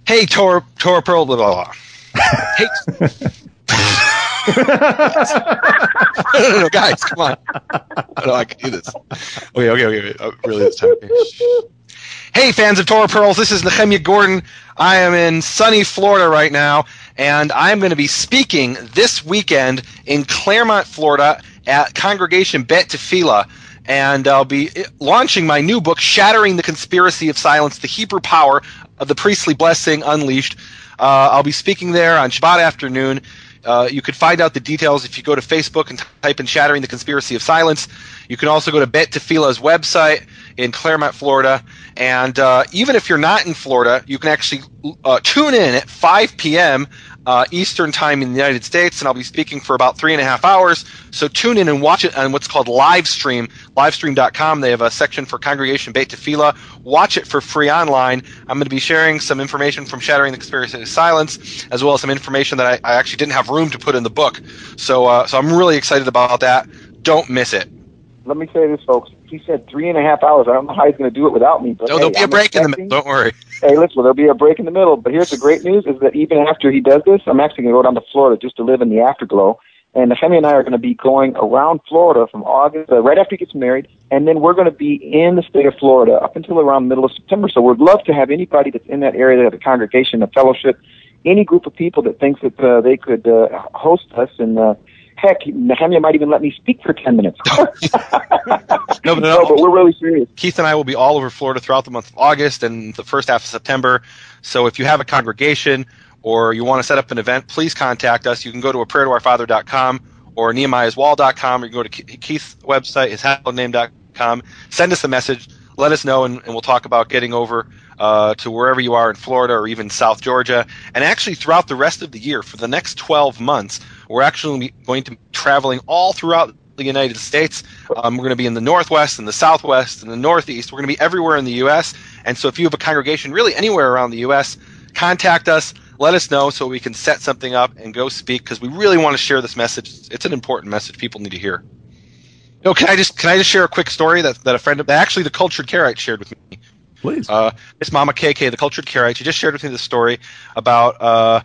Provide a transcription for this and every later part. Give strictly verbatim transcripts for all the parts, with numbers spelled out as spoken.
Hey, Tor, Tor Pearl, blah, blah, blah. Hey. no, no, guys, come on. No, I can do this. Okay, okay, okay. okay. Oh, really, this time. Okay. Hey, fans of Torah Pearls, this is Nehemiah Gordon. I am in sunny Florida right now, and I'm going to be speaking this weekend in Claremont, Florida, at Congregation Bet Tefillah, and I'll be launching my new book, Shattering the Conspiracy of Silence, The Hebrew Power of the Priestly Blessing Unleashed. Uh, I'll be speaking there on Shabbat afternoon. Uh, you could find out the details if you go to Facebook and type in Shattering the Conspiracy of Silence. You can also go to Bet Tefillah's website in Claremont, Florida. And uh, even if you're not in Florida, you can actually uh, tune in at five p.m. Uh, Eastern Time in the United States, and I'll be speaking for about three and a half hours. So tune in and watch it on what's called Livestream, livestream dot com. They have a section for Congregation Bet Tefillah. Watch it for free online. I'm going to be sharing some information from Shattering the Conspiracy of Silence, as well as some information that I, I actually didn't have room to put in the book. So, uh, so I'm really excited about that. Don't miss it. Let me say this, folks. He said three and a half hours. I don't know how he's going to do it without me. But no, hey, there'll be I'm a break expecting... in the middle. Don't worry. Hey, listen, well, there'll be a break in the middle. But here's the great news, is that even after he does this, I'm actually going to go down to Florida just to live in the afterglow. And Nehemiah and I are going to be going around Florida from August, uh, right after he gets married. And then we're going to be in the state of Florida up until around the middle of September. So we'd love to have anybody that's in that area, that have a congregation, a fellowship, any group of people that thinks that uh, they could uh, host us. And uh, heck, Nehemiah might even let me speak for ten minutes. no, but, no, no, but we're really serious. Keith and I will be all over Florida throughout the month of August and the first half of September. So if you have a congregation or you want to set up an event, please contact us. You can go to a prayer to our father dot com or nehemiah's wall dot com, or you can go to Keith's website, his hallowed name dot com. Send us a message. Let us know, and, and we'll talk about getting over uh, to wherever you are in Florida or even South Georgia. And actually, throughout the rest of the year, for the next twelve months, we're actually going to be traveling all throughout the United States. Um, we're going to be in the Northwest and the Southwest and the Northeast. We're going to be everywhere in the U S. And so if you have a congregation really anywhere around the U S, contact us. Let us know so we can set something up and go speak, because we really want to share this message. It's an important message people need to hear. No, can I just can I just share a quick story that, that a friend of, that actually the Cultured Karaite shared with me? Please. Uh, it's Mama K K, the Cultured Karaite. She just shared with me this story about uh,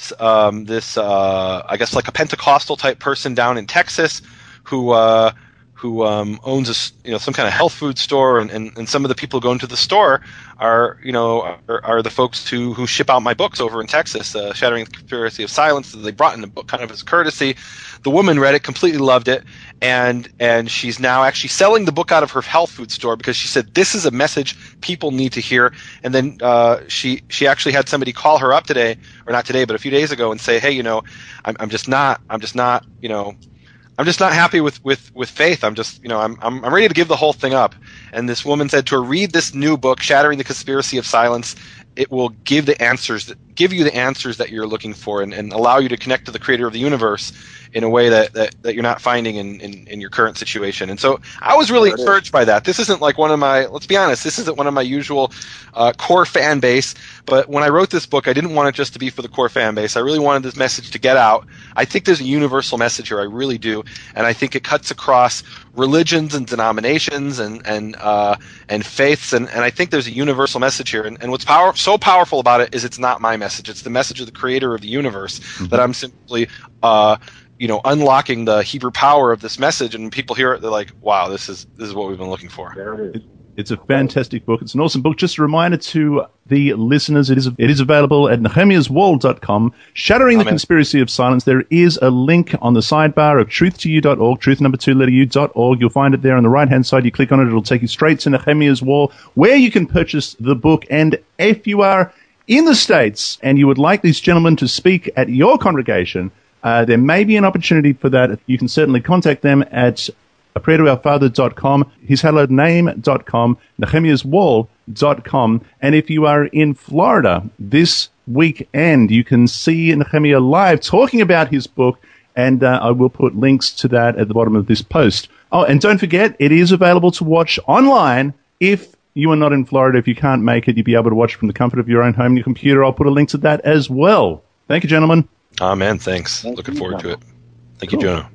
um, this, uh, I guess, like a Pentecostal type person down in Texas who uh, who um, owns a, you know, some kind of health food store, and, and, and some of the people who go into the store are, you know, are, are the folks who, who ship out my books over in Texas, uh, Shattering the Conspiracy of Silence, that they brought in the book kind of as courtesy. The woman read it, completely loved it, and and she's now actually selling the book out of her health food store because she said this is a message people need to hear. And then uh, she she actually had somebody call her up today, or not today, but a few days ago, and say, hey, you know, I'm I'm just not I'm just not you know. I'm just not happy with, with, with faith. I'm just, you know, I'm, I'm I'm ready to give the whole thing up. And this woman said to her, read this new book, Shattering the Conspiracy of Silence. It will give the answers, give you the answers that you're looking for, and, and allow you to connect to the creator of the universe in a way that, that, that you're not finding in, in, in your current situation. And so I was really encouraged by that. This isn't like one of my, let's be honest, this isn't one of my usual uh, core fan base. But when I wrote this book, I didn't want it just to be for the core fan base. I really wanted this message to get out. I think there's a universal message here. I really do. And I think it cuts across religions and denominations and and uh, and faiths. And, and I think there's a universal message here. And, and what's power, so powerful about it is it's not my message. It's the message of the creator of the universe, mm-hmm. that I'm simply uh, you know, unlocking the Hebrew power of this message. And people hear it, they're like, wow, this is this is what we've been looking for. There it is. It's a fantastic book. It's an awesome book. Just a reminder to the listeners, it is it is available at nehemiah's wall dot com. Shattering Amen. The Conspiracy of Silence. There is a link on the sidebar of truth to you dot org, truth number two, letter u dot org. You'll find it there on the right-hand side. You click on it, it'll take you straight to Nehemiah's Wall, where you can purchase the book. And if you are in the States and you would like these gentlemen to speak at your congregation, uh, there may be an opportunity for that. You can certainly contact them at a prayer to our father dot com, his hallowed name dot com, nehemiah's wall dot com. And if you are in Florida this weekend, you can see Nehemiah live talking about his book, and uh, I will put links to that at the bottom of this post. Oh, and don't forget, it is available to watch online. If you are not in Florida, if you can't make it, you'll be able to watch from the comfort of your own home and your computer. I'll put a link to that as well. Thank you, gentlemen. Amen. Thanks. Thank Looking you, forward Jonah. to it. Thank cool. you, Jonah.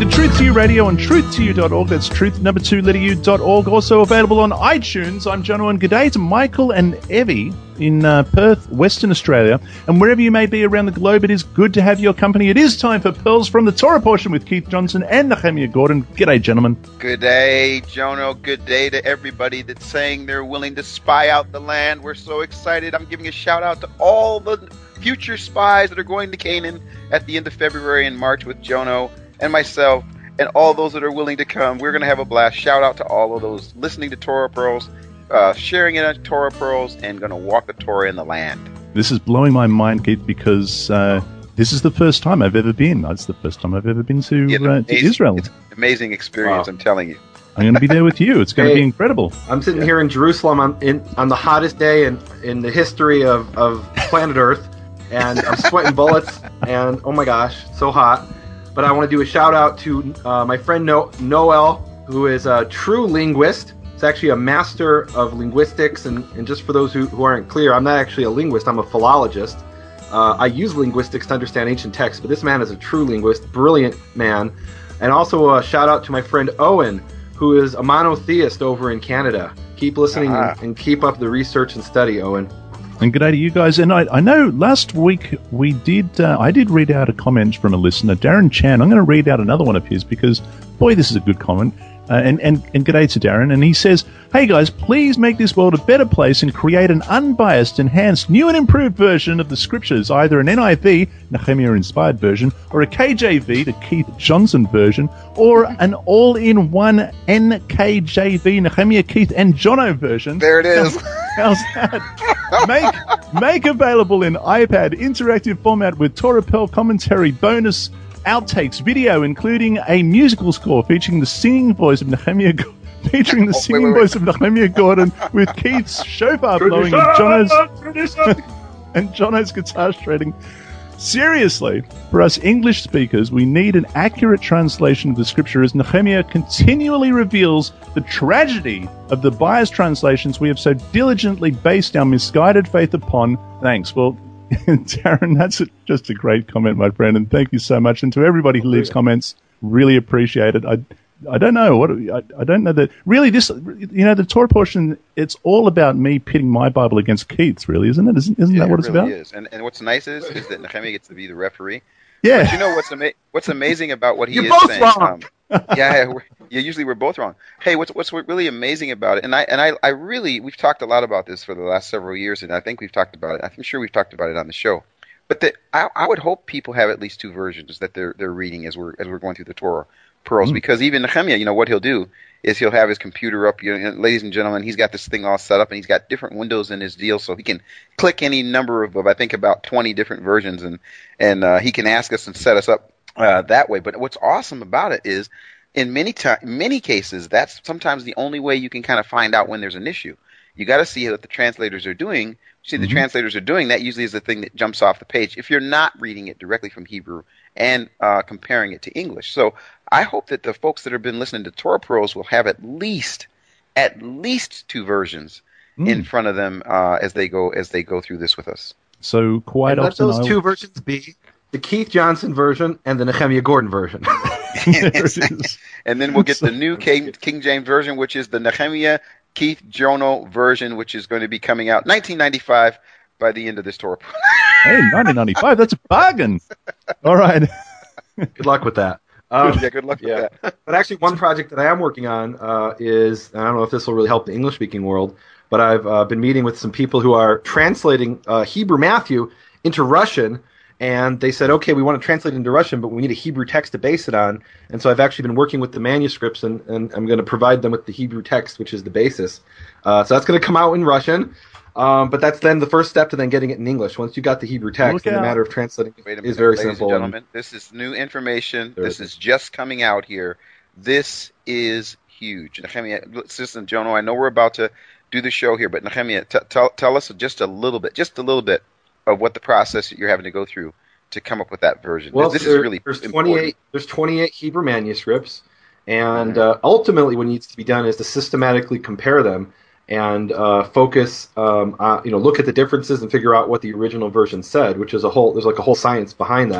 to Truth to You Radio on truth to you dot org. That's truth number two letter u dot org. Also available on iTunes. I'm Jono, and good day to Michael and Evie in uh, Perth, Western Australia. And wherever you may be around the globe, it is good to have your company. It is time for Pearls from the Torah Portion with Keith Johnson and Nehemiah Gordon. G'day, gentlemen. Good day, Jono. Good day to everybody that's saying they're willing to spy out the land. We're so excited. I'm giving a shout out to all the future spies that are going to Canaan at the end of February and March with Jono and myself and all those that are willing to come. We're going to have a blast. Shout out to all of those listening to Torah Pearls, uh, sharing it on Torah Pearls, and going to walk the Torah in the land. This is blowing my mind, Keith, because uh, this is the first time I've ever been. It's the first time I've ever been to, yeah, uh, amazing, to Israel. It's an amazing experience, wow. I'm telling you. I'm going to be there with you. It's going hey, to be incredible. I'm sitting yeah. here in Jerusalem on, in, on the hottest day in, in the history of, of planet Earth, and I'm sweating bullets, and oh my gosh, so hot. But I want to do a shout out to uh, my friend no- Noel, who is a true linguist. He's actually a master of linguistics, and, and just for those who, who aren't clear, I'm not actually a linguist, I'm a philologist. Uh, I use linguistics to understand ancient texts, but this man is a true linguist, brilliant man. And also a shout out to my friend Owen, who is a monotheist over in Canada. Keep listening uh-huh. and, and keep up the research and study, Owen. And good day to you guys. And I, I know last week we did, uh, I did read out a comment from a listener, Darren Chan. I'm going to read out another one of his because, boy, this is a good comment. Uh, and, and, and good day to Darren. And he says, hey guys, please make this world a better place and create an unbiased, enhanced, new and improved version of the scriptures, either an N I V, Nehemiah-inspired version, or a K J V, the Keith Johnson version, or an all-in-one N K J V, Nehemiah, Keith, and Jono version. There it is. How's that? make, make available in iPad, interactive format with Torah Pearl commentary, bonus outtakes, video, including a musical score featuring the singing voice of Nehemiah Gordon. Featuring the singing oh, wait, wait, wait. voice of Nehemiah Gordon with Keith's shofar blowing and Jono's, and Jono's guitar shredding. Seriously, for us English speakers, we need an accurate translation of the scripture as Nehemiah continually reveals the tragedy of the biased translations we have so diligently based our misguided faith upon. Thanks. Well, Darren, that's a, just a great comment, my friend, and thank you so much. And to everybody who leaves comments, really appreciate it. I I don't know what I, I don't know that really this you know the Torah portion. It's all about me pitting my Bible against Keith's, really, isn't it? Isn't, isn't yeah, that what it it's really about? Is. And and what's nice is is that Nehemiah gets to be the referee. Yeah. But you know what's ama- what's amazing about what he You're is both saying? Wrong. Um, yeah, we're, yeah. Usually we're both wrong. Hey, what's what's really amazing about it? And I and I, I really we've talked a lot about this for the last several years, and I think we've talked about it. I'm sure we've talked about it on the show. But the, I, I would hope people have at least two versions that they're they're reading as we're as we're going through the Torah Pearls, mm. because even Nehemiah, you know what he'll do is he'll have his computer up. You know, ladies and gentlemen, he's got this thing all set up, and he's got different windows in his deal, so he can click any number of, of I think about twenty different versions, and and uh, he can ask us and set us up uh, that way. But what's awesome about it is, in many ti- many cases, that's sometimes the only way you can kind of find out when there's an issue. You got to see what the translators are doing. See, the mm-hmm. translators are doing that usually is the thing that jumps off the page if you're not reading it directly from Hebrew and uh, comparing it to English. So I hope that the folks that have been listening to Torah Pearls will have at least at least two versions mm. in front of them uh, as they go as they go through this with us. So quite and often, let those I... two versions be the Keith Johnson version and the Nehemiah Gordon version. And then we'll get the new King, King James version, which is the Nehemiah Keith Jono version, which is going to be coming out nineteen ninety-five by the end of this tour. Hey, nineteen ninety-five, that's a bargain. All right. Good luck with that. Um, yeah, good luck yeah. with that. But actually, one project that I am working on uh, is, I don't know if this will really help the English-speaking world, but I've uh, been meeting with some people who are translating uh, Hebrew Matthew into Russian, and they said, okay, we want to translate it into Russian, but we need a Hebrew text to base it on. And so I've actually been working with the manuscripts, and, and I'm going to provide them with the Hebrew text, which is the basis. Uh, so that's going to come out in Russian, um, but that's then the first step to then getting it in English. Once you got the Hebrew text, then the matter of translating Wait a minute, is very ladies simple. And gentlemen, this is new information. This is just coming out here. This is huge. Nehemiah, listen, Jono, I know we're about to do the show here, but Nehemiah, t- tell, tell us just a little bit, just a little bit of what the process that you're having to go through to come up with that version. Well, this there, is really there's important. twenty-eight. There's twenty-eight Hebrew manuscripts, and uh, ultimately, what needs to be done is to systematically compare them and uh, focus. Um, uh, you know, look at the differences and figure out what the original version said, which is a whole. There's like a whole science behind that.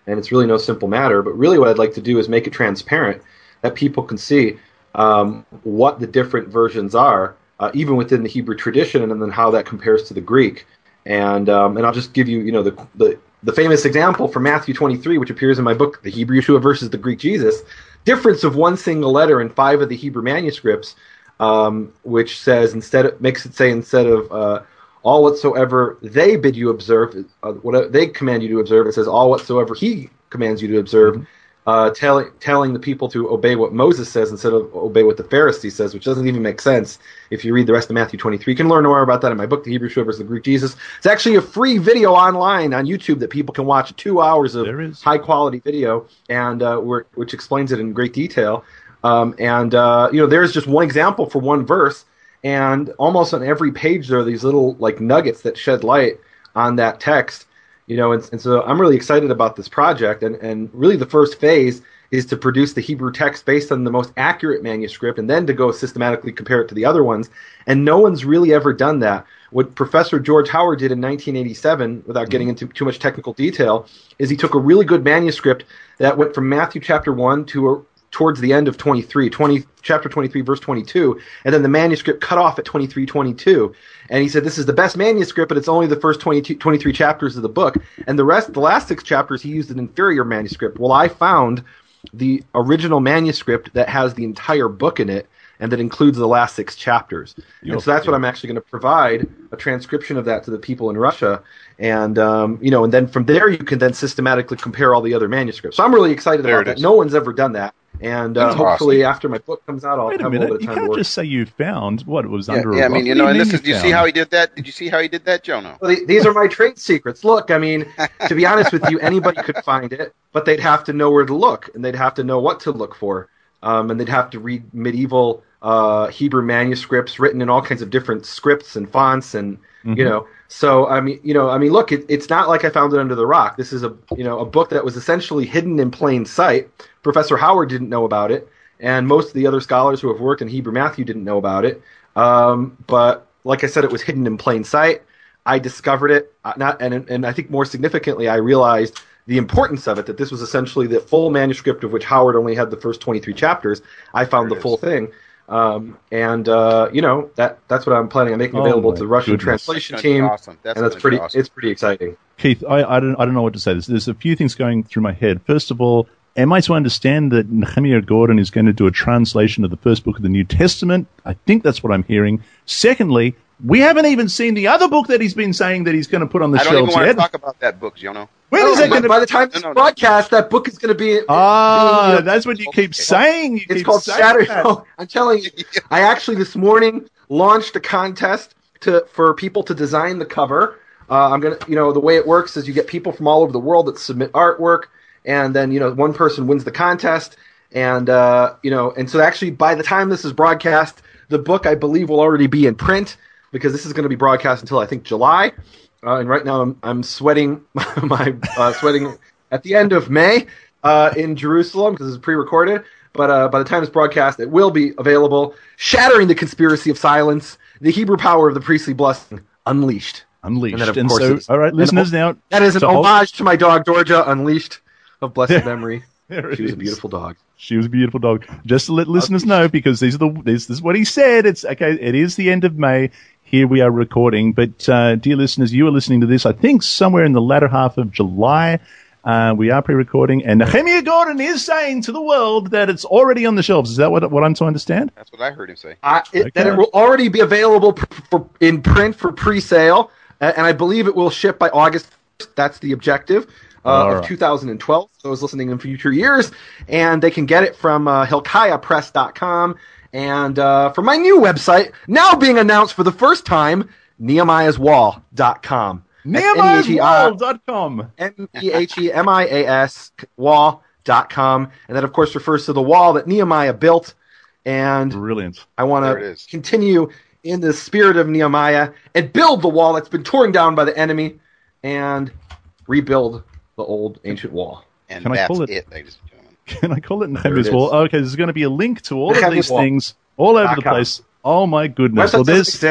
and it's really no simple matter. But really what I'd like to do is make it transparent that people can see um, what the different versions are, uh, even within the Hebrew tradition, and then how that compares to the Greek. And um, and I'll just give you, you know, the, the the famous example from Matthew twenty-three, which appears in my book, The Hebrew Yeshua versus the Greek Jesus. Difference of one single letter in five of the Hebrew manuscripts, um, which says instead of, makes it say instead of uh, all whatsoever they bid you observe, uh, what they command you to observe, it says all whatsoever he commands you to observe. Mm-hmm. Uh, telling telling the people to obey what Moses says instead of obey what the Pharisee says, which doesn't even make sense if you read the rest of Matthew twenty-three. You can learn more about that in my book, The Hebrew Yeshua versus the Greek Jesus. It's actually a free video online on YouTube that people can watch, two hours of high-quality video, and uh, where, which explains it in great detail. Um, and, uh, you know, there's just one example for one verse, and almost on every page there are these little, like, nuggets that shed light on that text. You know, and, and so I'm really excited about this project, and, and really the first phase is to produce the Hebrew text based on the most accurate manuscript, and then to go systematically compare it to the other ones. And no one's really ever done that. What Professor George Howard did in nineteen eighty-seven, without getting into too much technical detail, is he took a really good manuscript that went from Matthew chapter one to a, towards the end of twenty-three, twenty, chapter twenty-three, verse twenty-two, and then the manuscript cut off at twenty-three twenty-two. And he said, this is the best manuscript, but it's only the first twenty-two, twenty-three chapters of the book. And the rest, the last six chapters, he used an inferior manuscript. Well, I found the original manuscript that has the entire book in it, and that includes the last six chapters. You'll, and so that's what I'm actually going to provide, a transcription of that to the people in Russia. And, um, you know, and then from there you can then systematically compare all the other manuscripts. So I'm really excited there about that. No one's ever done that. And uh, hopefully awesome. After my book comes out, I'll Wait a have minute. a little bit of time you can't to work. Just say you found what was yeah, under yeah, a I mean, you know, and this is, did you see how he did that? Did you see how he did that, Jonah? Well, these are my trade secrets. Look, I mean, to be honest with you, anybody could find it, but they'd have to know where to look, and they'd have to know what to look for, um, and they'd have to read medieval uh, Hebrew manuscripts written in all kinds of different scripts and fonts, and mm-hmm. you know. So I mean, you know, I mean, look, it, it's not like I found it under the rock. This is a, you know, a book that was essentially hidden in plain sight. Professor Howard didn't know about it, and most of the other scholars who have worked in Hebrew Matthew didn't know about it. Um, but like I said, it was hidden in plain sight. I discovered it, not, and and I think more significantly, I realized the importance of it. That this was essentially the full manuscript, of which Howard only had the first twenty-three chapters. I found the full thing. Um, and, uh, you know, that that's what I'm planning on making available oh to the Russian goodness. translation team. Awesome. That's and that's pretty, awesome. it's pretty exciting. Keith, I, I, don't, I don't know what to say. There's, there's a few things going through my head. First of all, am I to understand that Nehemiah Gordon is going to do a translation of the first book of the New Testament? I think that's what I'm hearing. Secondly, we haven't even seen the other book that he's been saying that he's going to put on the I don't shelves even want yet. to talk about that book, Jono. When no, is that by, going to by the time this no, no, broadcast, that book is going to be. Ah, being, uh, that's what you keep saying. You it's keep called saying Saturday. that. No, I'm telling you, I actually this morning launched a contest to for people to design the cover. Uh, I'm gonna, you know, the way it works is you get people from all over the world that submit artwork, and then you know one person wins the contest, and uh, you know, and so actually by the time this is broadcast, the book I believe will already be in print because this is going to be broadcast until I think July. Uh, and right now I'm I'm sweating my uh, sweating at the end of May uh, in Jerusalem because it's pre-recorded. But uh, by the time it's broadcast, it will be available. Shattering the Conspiracy of Silence, the Hebrew Power of the Priestly Blessing, Unleashed. Unleashed. And, then, of and course, so, all right, listeners, an, now that is an so homage to my dog Georgia, Unleashed, of blessed memory. There She was is. a beautiful dog. She was a beautiful dog. Just to let listeners know, because these are the this, this is what he said. It's okay. It is the end of May. Here we are recording, but uh, dear listeners, you are listening to this, I think, somewhere in the latter half of July. Uh, we are pre-recording, and Nehemiah Gordon is saying to the world that it's already on the shelves. Is that what, what I'm to understand? That's what I heard him say. Uh, it, Okay. That it will already be available pr- for, in print for pre-sale, uh, and I believe it will ship by August first. That's the objective uh, All of right. two thousand twelve. Those listening in future years, and they can get it from uh, Hilkiah Press dot com. And uh, from my new website, now being announced for the first time, Nehemiah's Wall dot com. Nehemiah's Wall dot com. M E H E M I A S wall dot com. And that, of course, refers to the wall that Nehemiah built. And Brilliant. I want There it to is. continue in the spirit of Nehemiah and build the wall that's been torn down by the enemy and rebuild the old ancient wall. And Can I that's call it- it, ladies and gentlemen. Can I call it There Nehemiah's it Wall? is. Okay, there's going to be a link to all of Nehemiah's these Wall. things all over the Dot com. place. Oh, my goodness. Website Well, doesn't there's... exist.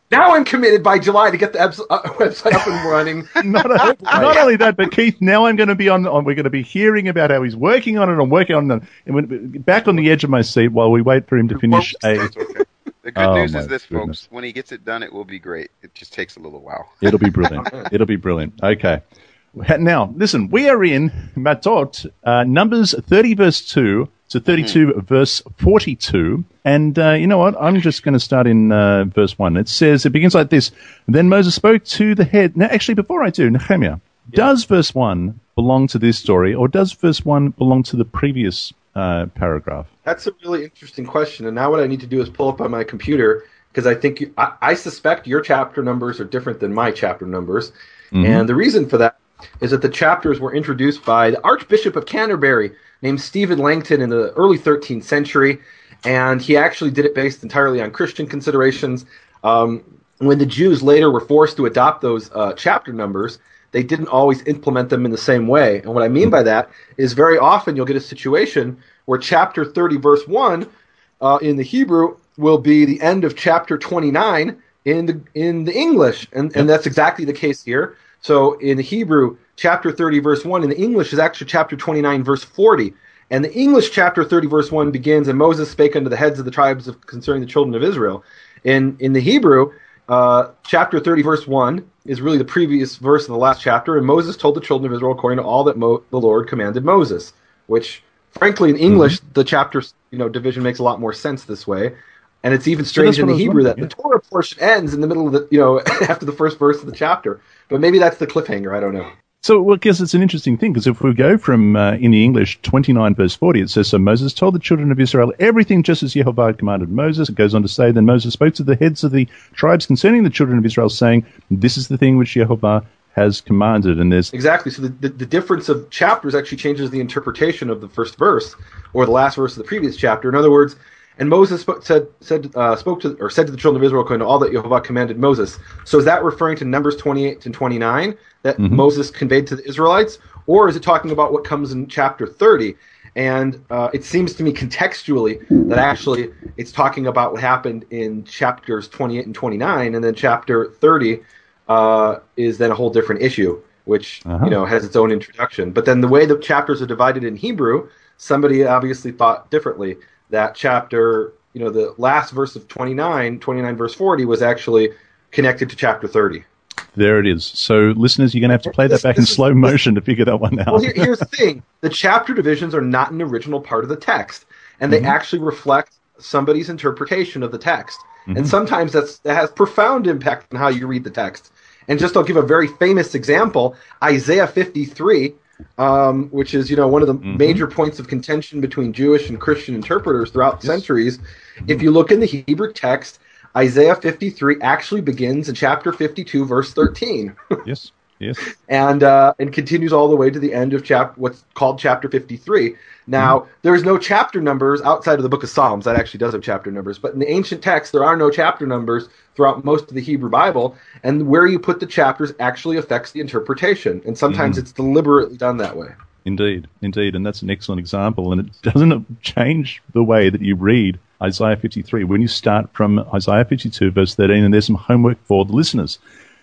Now I'm committed by July to get the abs- uh, website up and running. not, a, not only that, but Keith, now I'm going to be on, on. We're going to be hearing about how he's working on it. I'm working on it. Back on the edge of my seat while we wait for him to finish a. Okay. The good Oh, news my is this, goodness. folks. When he gets it done, it will be great. It just takes a little while. It'll be brilliant. It'll be brilliant. Okay. Now, listen, we are in Matot, uh, Numbers thirty, verse two to thirty-two, mm-hmm. verse forty-two. And uh, you know what? I'm just going to start in uh, verse one. It says, it begins like this. Then Moses spoke to the head. Now, actually, before I do, Nehemiah, yeah. does verse one belong to this story, or does verse one belong to the previous uh, paragraph? That's a really interesting question. And now what I need to do is pull up on my computer, because I think you, I, I suspect your chapter numbers are different than my chapter numbers. Mm-hmm. And the reason for that is that the chapters were introduced by the Archbishop of Canterbury named Stephen Langton in the early thirteenth century, and he actually did it based entirely on Christian considerations. Um, when the Jews later were forced to adopt those uh, chapter numbers, they didn't always implement them in the same way. And what I mean by that is very often you'll get a situation where chapter thirty, verse one uh, in the Hebrew will be the end of chapter twenty-nine in the in the English, and, and that's exactly the case here. So in the Hebrew, chapter thirty, verse one, in the English is actually chapter twenty-nine, verse forty. And the English chapter thirty, verse one begins, and Moses spake unto the heads of the tribes of, concerning the children of Israel. In in the Hebrew, uh, chapter thirty, verse one is really the previous verse of the last chapter, and Moses told the children of Israel according to all that Mo- the Lord commanded Moses, which, frankly, in English, mm-hmm. the chapter you know, division makes a lot more sense this way. And it's even strange so in the Hebrew that yeah. the Torah portion ends in the middle of the, you know, after the first verse of the chapter. But maybe that's the cliffhanger. I don't know. So, well, I guess it's an interesting thing, because if we go from, uh, in the English, twenty-nine verse forty, it says, so Moses told the children of Israel everything just as Jehovah had commanded Moses. It goes on to say, then Moses spoke to the heads of the tribes concerning the children of Israel, saying, this is the thing which Jehovah has commanded. And there's exactly. So the, the, the difference of chapters actually changes the interpretation of the first verse, or the last verse of the previous chapter. In other words, and Moses spoke, said, said, uh, spoke to, or said to the children of Israel according to all that Jehovah commanded Moses. So is that referring to Numbers twenty-eight and twenty-nine that mm-hmm. Moses conveyed to the Israelites? Or is it talking about what comes in chapter thirty? And uh, it seems to me contextually that actually it's talking about what happened in chapters twenty-eight and twenty-nine, and then chapter thirty uh, is then a whole different issue, which uh-huh. you know has its own introduction. But then the way the chapters are divided in Hebrew, somebody obviously thought differently. That chapter, you know, the last verse of twenty-nine, twenty-nine verse forty was actually connected to chapter thirty. There it is. So, listeners, you're going to have to play this, that back in slow motion to figure that one out. Well, here, here's the thing. The chapter divisions are not an original part of the text, and they mm-hmm. actually reflect somebody's interpretation of the text. Mm-hmm. And sometimes that's, that has profound impact on how you read the text. And just I'll give a very famous example, Isaiah fifty-three, Um, which is, you know, one of the mm-hmm. major points of contention between Jewish and Christian interpreters throughout the yes. centuries. Mm-hmm. If you look in the Hebrew text, Isaiah fifty-three actually begins in chapter fifty-two, verse thirteen. yes, yes. And uh, and continues all the way to the end of chap- what's called chapter fifty-three. Now, mm-hmm. there's no chapter numbers outside of the book of Psalms. That actually does have chapter numbers. But in the ancient text, there are no chapter numbers throughout most of the Hebrew Bible. And where you put the chapters actually affects the interpretation. And sometimes mm-hmm. it's deliberately done that way. Indeed, indeed. And that's an excellent example. And it doesn't change the way that you read Isaiah fifty-three when you start from Isaiah fifty-two, verse thirteen. And there's some homework for the listeners.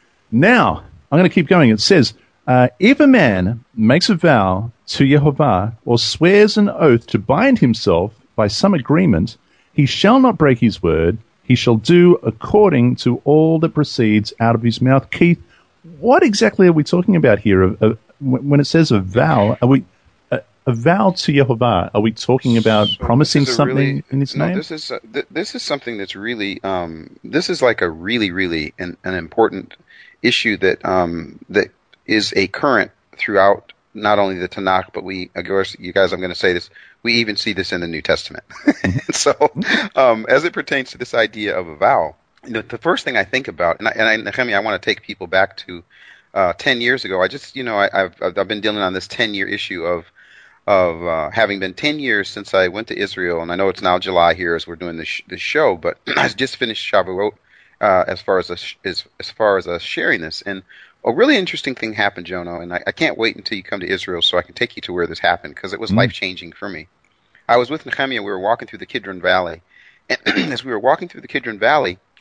Now, I'm going to keep going. It says, Uh, if a man makes a vow to Jehovah or swears an oath to bind himself by some agreement, he shall not break his word. He shall do according to all that proceeds out of his mouth. Keith, what exactly are we talking about here? Uh, uh, when it says a vow, are we uh, a vow to Jehovah? Are we talking about so promising something really, in His no, name? This is uh, th- this is something that's really um, this is like a really really an, an important issue that um, that. is a current throughout not only the Tanakh, but we, of course, you guys, I'm going to say this, we even see this in the New Testament. So, um, as it pertains to this idea of a vow, the, the first thing I think about, and I, and I, Nehemiah, I want to take people back to uh, ten years ago. I just, you know, I, I've I've been dealing on this ten-year issue of of uh, having been ten years since I went to Israel, and I know it's now July here as we're doing this, this show, but I just finished Shavuot uh, as far as a, as as far as us sharing this, and a really interesting thing happened, Jono, and I, I can't wait until you come to Israel so I can take you to where this happened, because it was mm. life-changing for me. I was with Nehemiah. We were walking through the Kidron Valley, and as we were walking through the Kidron Valley,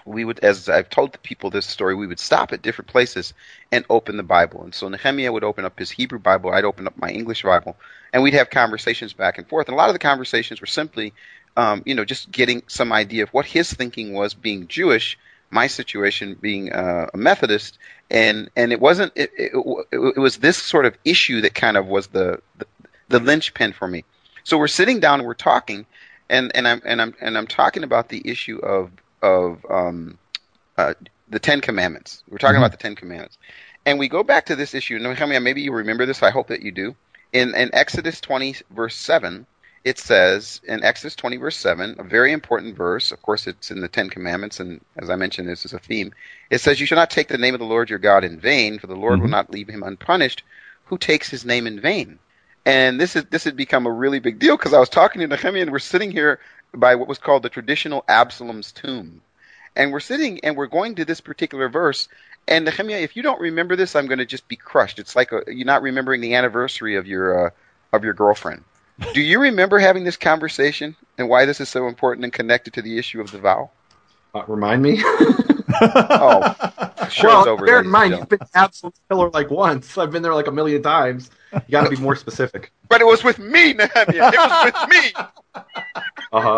we would, as I've told the people this story, we would stop at different places and open the Bible. And so Nehemiah would open up his Hebrew Bible, I'd open up my English Bible, and we'd have conversations back and forth. And a lot of the conversations were simply, um, you know, just getting some idea of what his thinking was being Jewish, my situation being uh, a Methodist, and and it wasn't, it, it, it was this sort of issue that kind of was the, the, the linchpin for me. So we're sitting down and we're talking, and, and I'm and I'm and I'm talking about the issue of of um, uh, the Ten Commandments. We're talking mm-hmm. about the Ten Commandments. And we go back to this issue. Nehemiah, maybe you remember this. I hope that you do. In, in Exodus twenty, verse seven, it says, in Exodus twenty, verse seven, a very important verse. Of course, it's in the Ten Commandments, and as I mentioned, this is a theme. It says, you shall not take the name of the Lord your God in vain, for the Lord mm-hmm. will not leave him unpunished who takes his name in vain. And this is this had become a really big deal, because I was talking to Nehemiah, and we're sitting here by what was called the traditional Absalom's tomb. And we're sitting and we're going to this particular verse. And Nehemiah, if you don't remember this, I'm going to just be crushed. It's like a, you're not remembering the anniversary of your uh, of your girlfriend. Do you remember having this conversation and why this is so important and connected to the issue of the vow? Uh, remind me. oh, show's well, over. Bear in mind, you've been to Absalom's pillar like once. I've been there like a million times. You got to be more specific. But it was with me, Nehemiah. It was with me. Uh-huh.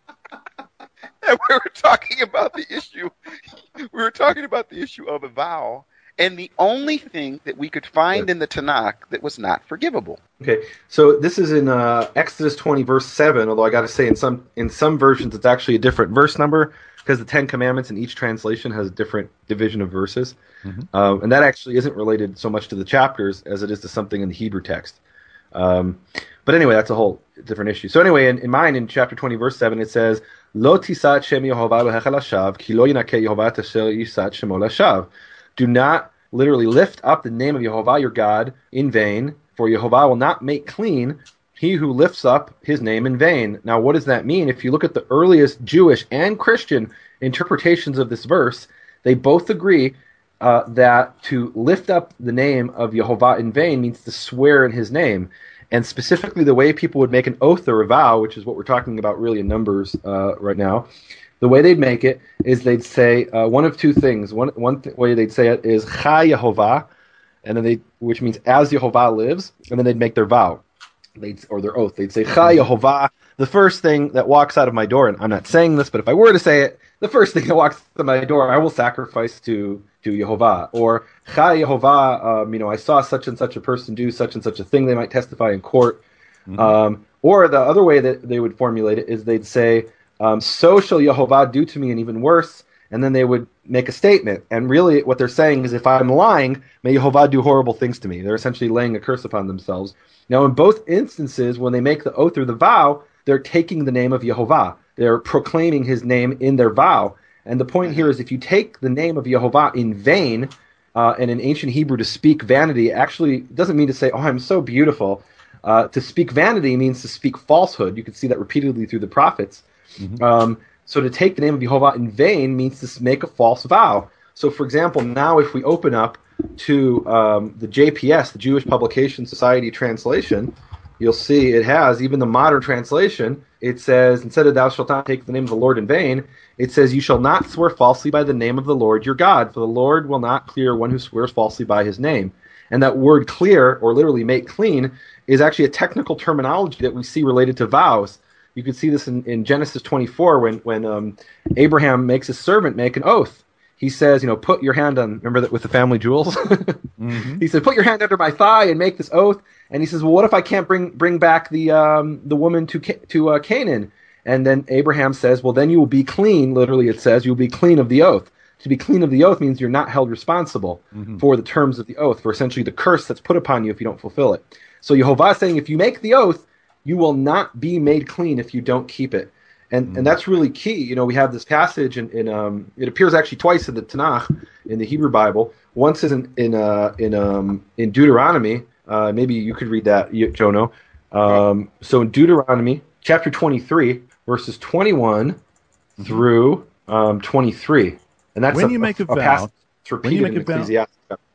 And we were talking about the issue. We were talking about the issue of a vow, and the only thing that we could find in the Tanakh that was not forgivable. Okay, so this is in uh, Exodus twenty, verse seven. Although I got to say, in some in some versions, it's actually a different verse number, because the Ten Commandments in each translation has a different division of verses, mm-hmm. uh, and that actually isn't related so much to the chapters as it is to something in the Hebrew text. Um, but anyway, that's a whole different issue. So anyway, in, in mine, in chapter twenty, verse seven, it says, Lo tisat shem Yehovah b'hechel hashav, ki lo yinakeh Yehovah asher yisat shemo lashav. Do not literally lift up the name of Yehovah your God in vain, for Yehovah will not make clean he who lifts up his name in vain. Now, what does that mean? If you look at the earliest Jewish and Christian interpretations of this verse, they both agree uh, that to lift up the name of Yehovah in vain means to swear in his name. And specifically the way people would make an oath or a vow, which is what we're talking about really in Numbers uh, right now, the way they'd make it is they'd say uh, one of two things. One one th- way they'd say it is Cha Yehovah, and then they, which means as Yehovah lives, and then they'd make their vow, they'd or their oath. They'd say Cha Yehovah, the first thing that walks out of my door, and I'm not saying this, but if I were to say it, the first thing that walks out of my door, I will sacrifice to to Yehovah. Or Cha Yehovah, um, you know, I saw such and such a person do such and such a thing. They might testify in court. Mm-hmm. Um, or the other way that they would formulate it is they'd say, um, so shall Yehovah do to me, and even worse. And then they would make a statement. And really what they're saying is, if I'm lying, may Yehovah do horrible things to me. They're essentially laying a curse upon themselves. Now, in both instances, when they make the oath or the vow, they're taking the name of Yehovah. They're proclaiming his name in their vow. And the point here is, if you take the name of Yehovah in vain, uh, and in ancient Hebrew to speak vanity actually doesn't mean to say, oh, I'm so beautiful. Uh, to speak vanity means to speak falsehood. You can see that repeatedly through the prophets. Mm-hmm. Um, so to take the name of Yehovah in vain means to make a false vow. So, for example, now if we open up to um, the J P S, the Jewish Publication Society translation, you'll see it has, even the modern translation, it says, instead of thou shalt not take the name of the Lord in vain, it says, you shall not swear falsely by the name of the Lord your God, for the Lord will not clear one who swears falsely by his name. And that word clear, or literally make clean, is actually a technical terminology that we see related to vows. You can see this in, in Genesis twenty-four when, when um, Abraham makes his servant make an oath. He says, you know, put your hand on, remember that with the family jewels? mm-hmm. He said, put your hand under my thigh and make this oath. And he says, well, what if I can't bring bring back the um, the woman to to uh, Canaan? And then Abraham says, well, then you will be clean. Literally, it says, you will be clean of the oath. To be clean of the oath means you're not held responsible mm-hmm. for the terms of the oath, for essentially the curse that's put upon you if you don't fulfill it. So Yehovah is saying, if you make the oath, you will not be made clean if you don't keep it. And mm-hmm. and that's really key. You know, we have this passage in, in um it appears actually twice in the Tanakh, in the Hebrew Bible. Once is in in uh in um in Deuteronomy. Uh, maybe you could read that, Jono. Um, so in Deuteronomy chapter twenty-three, verses twenty-one mm-hmm. through um twenty-three, and that's when a, you make a, a, a vow. passage that's repeated when you make in a vow, Ecclesiastes.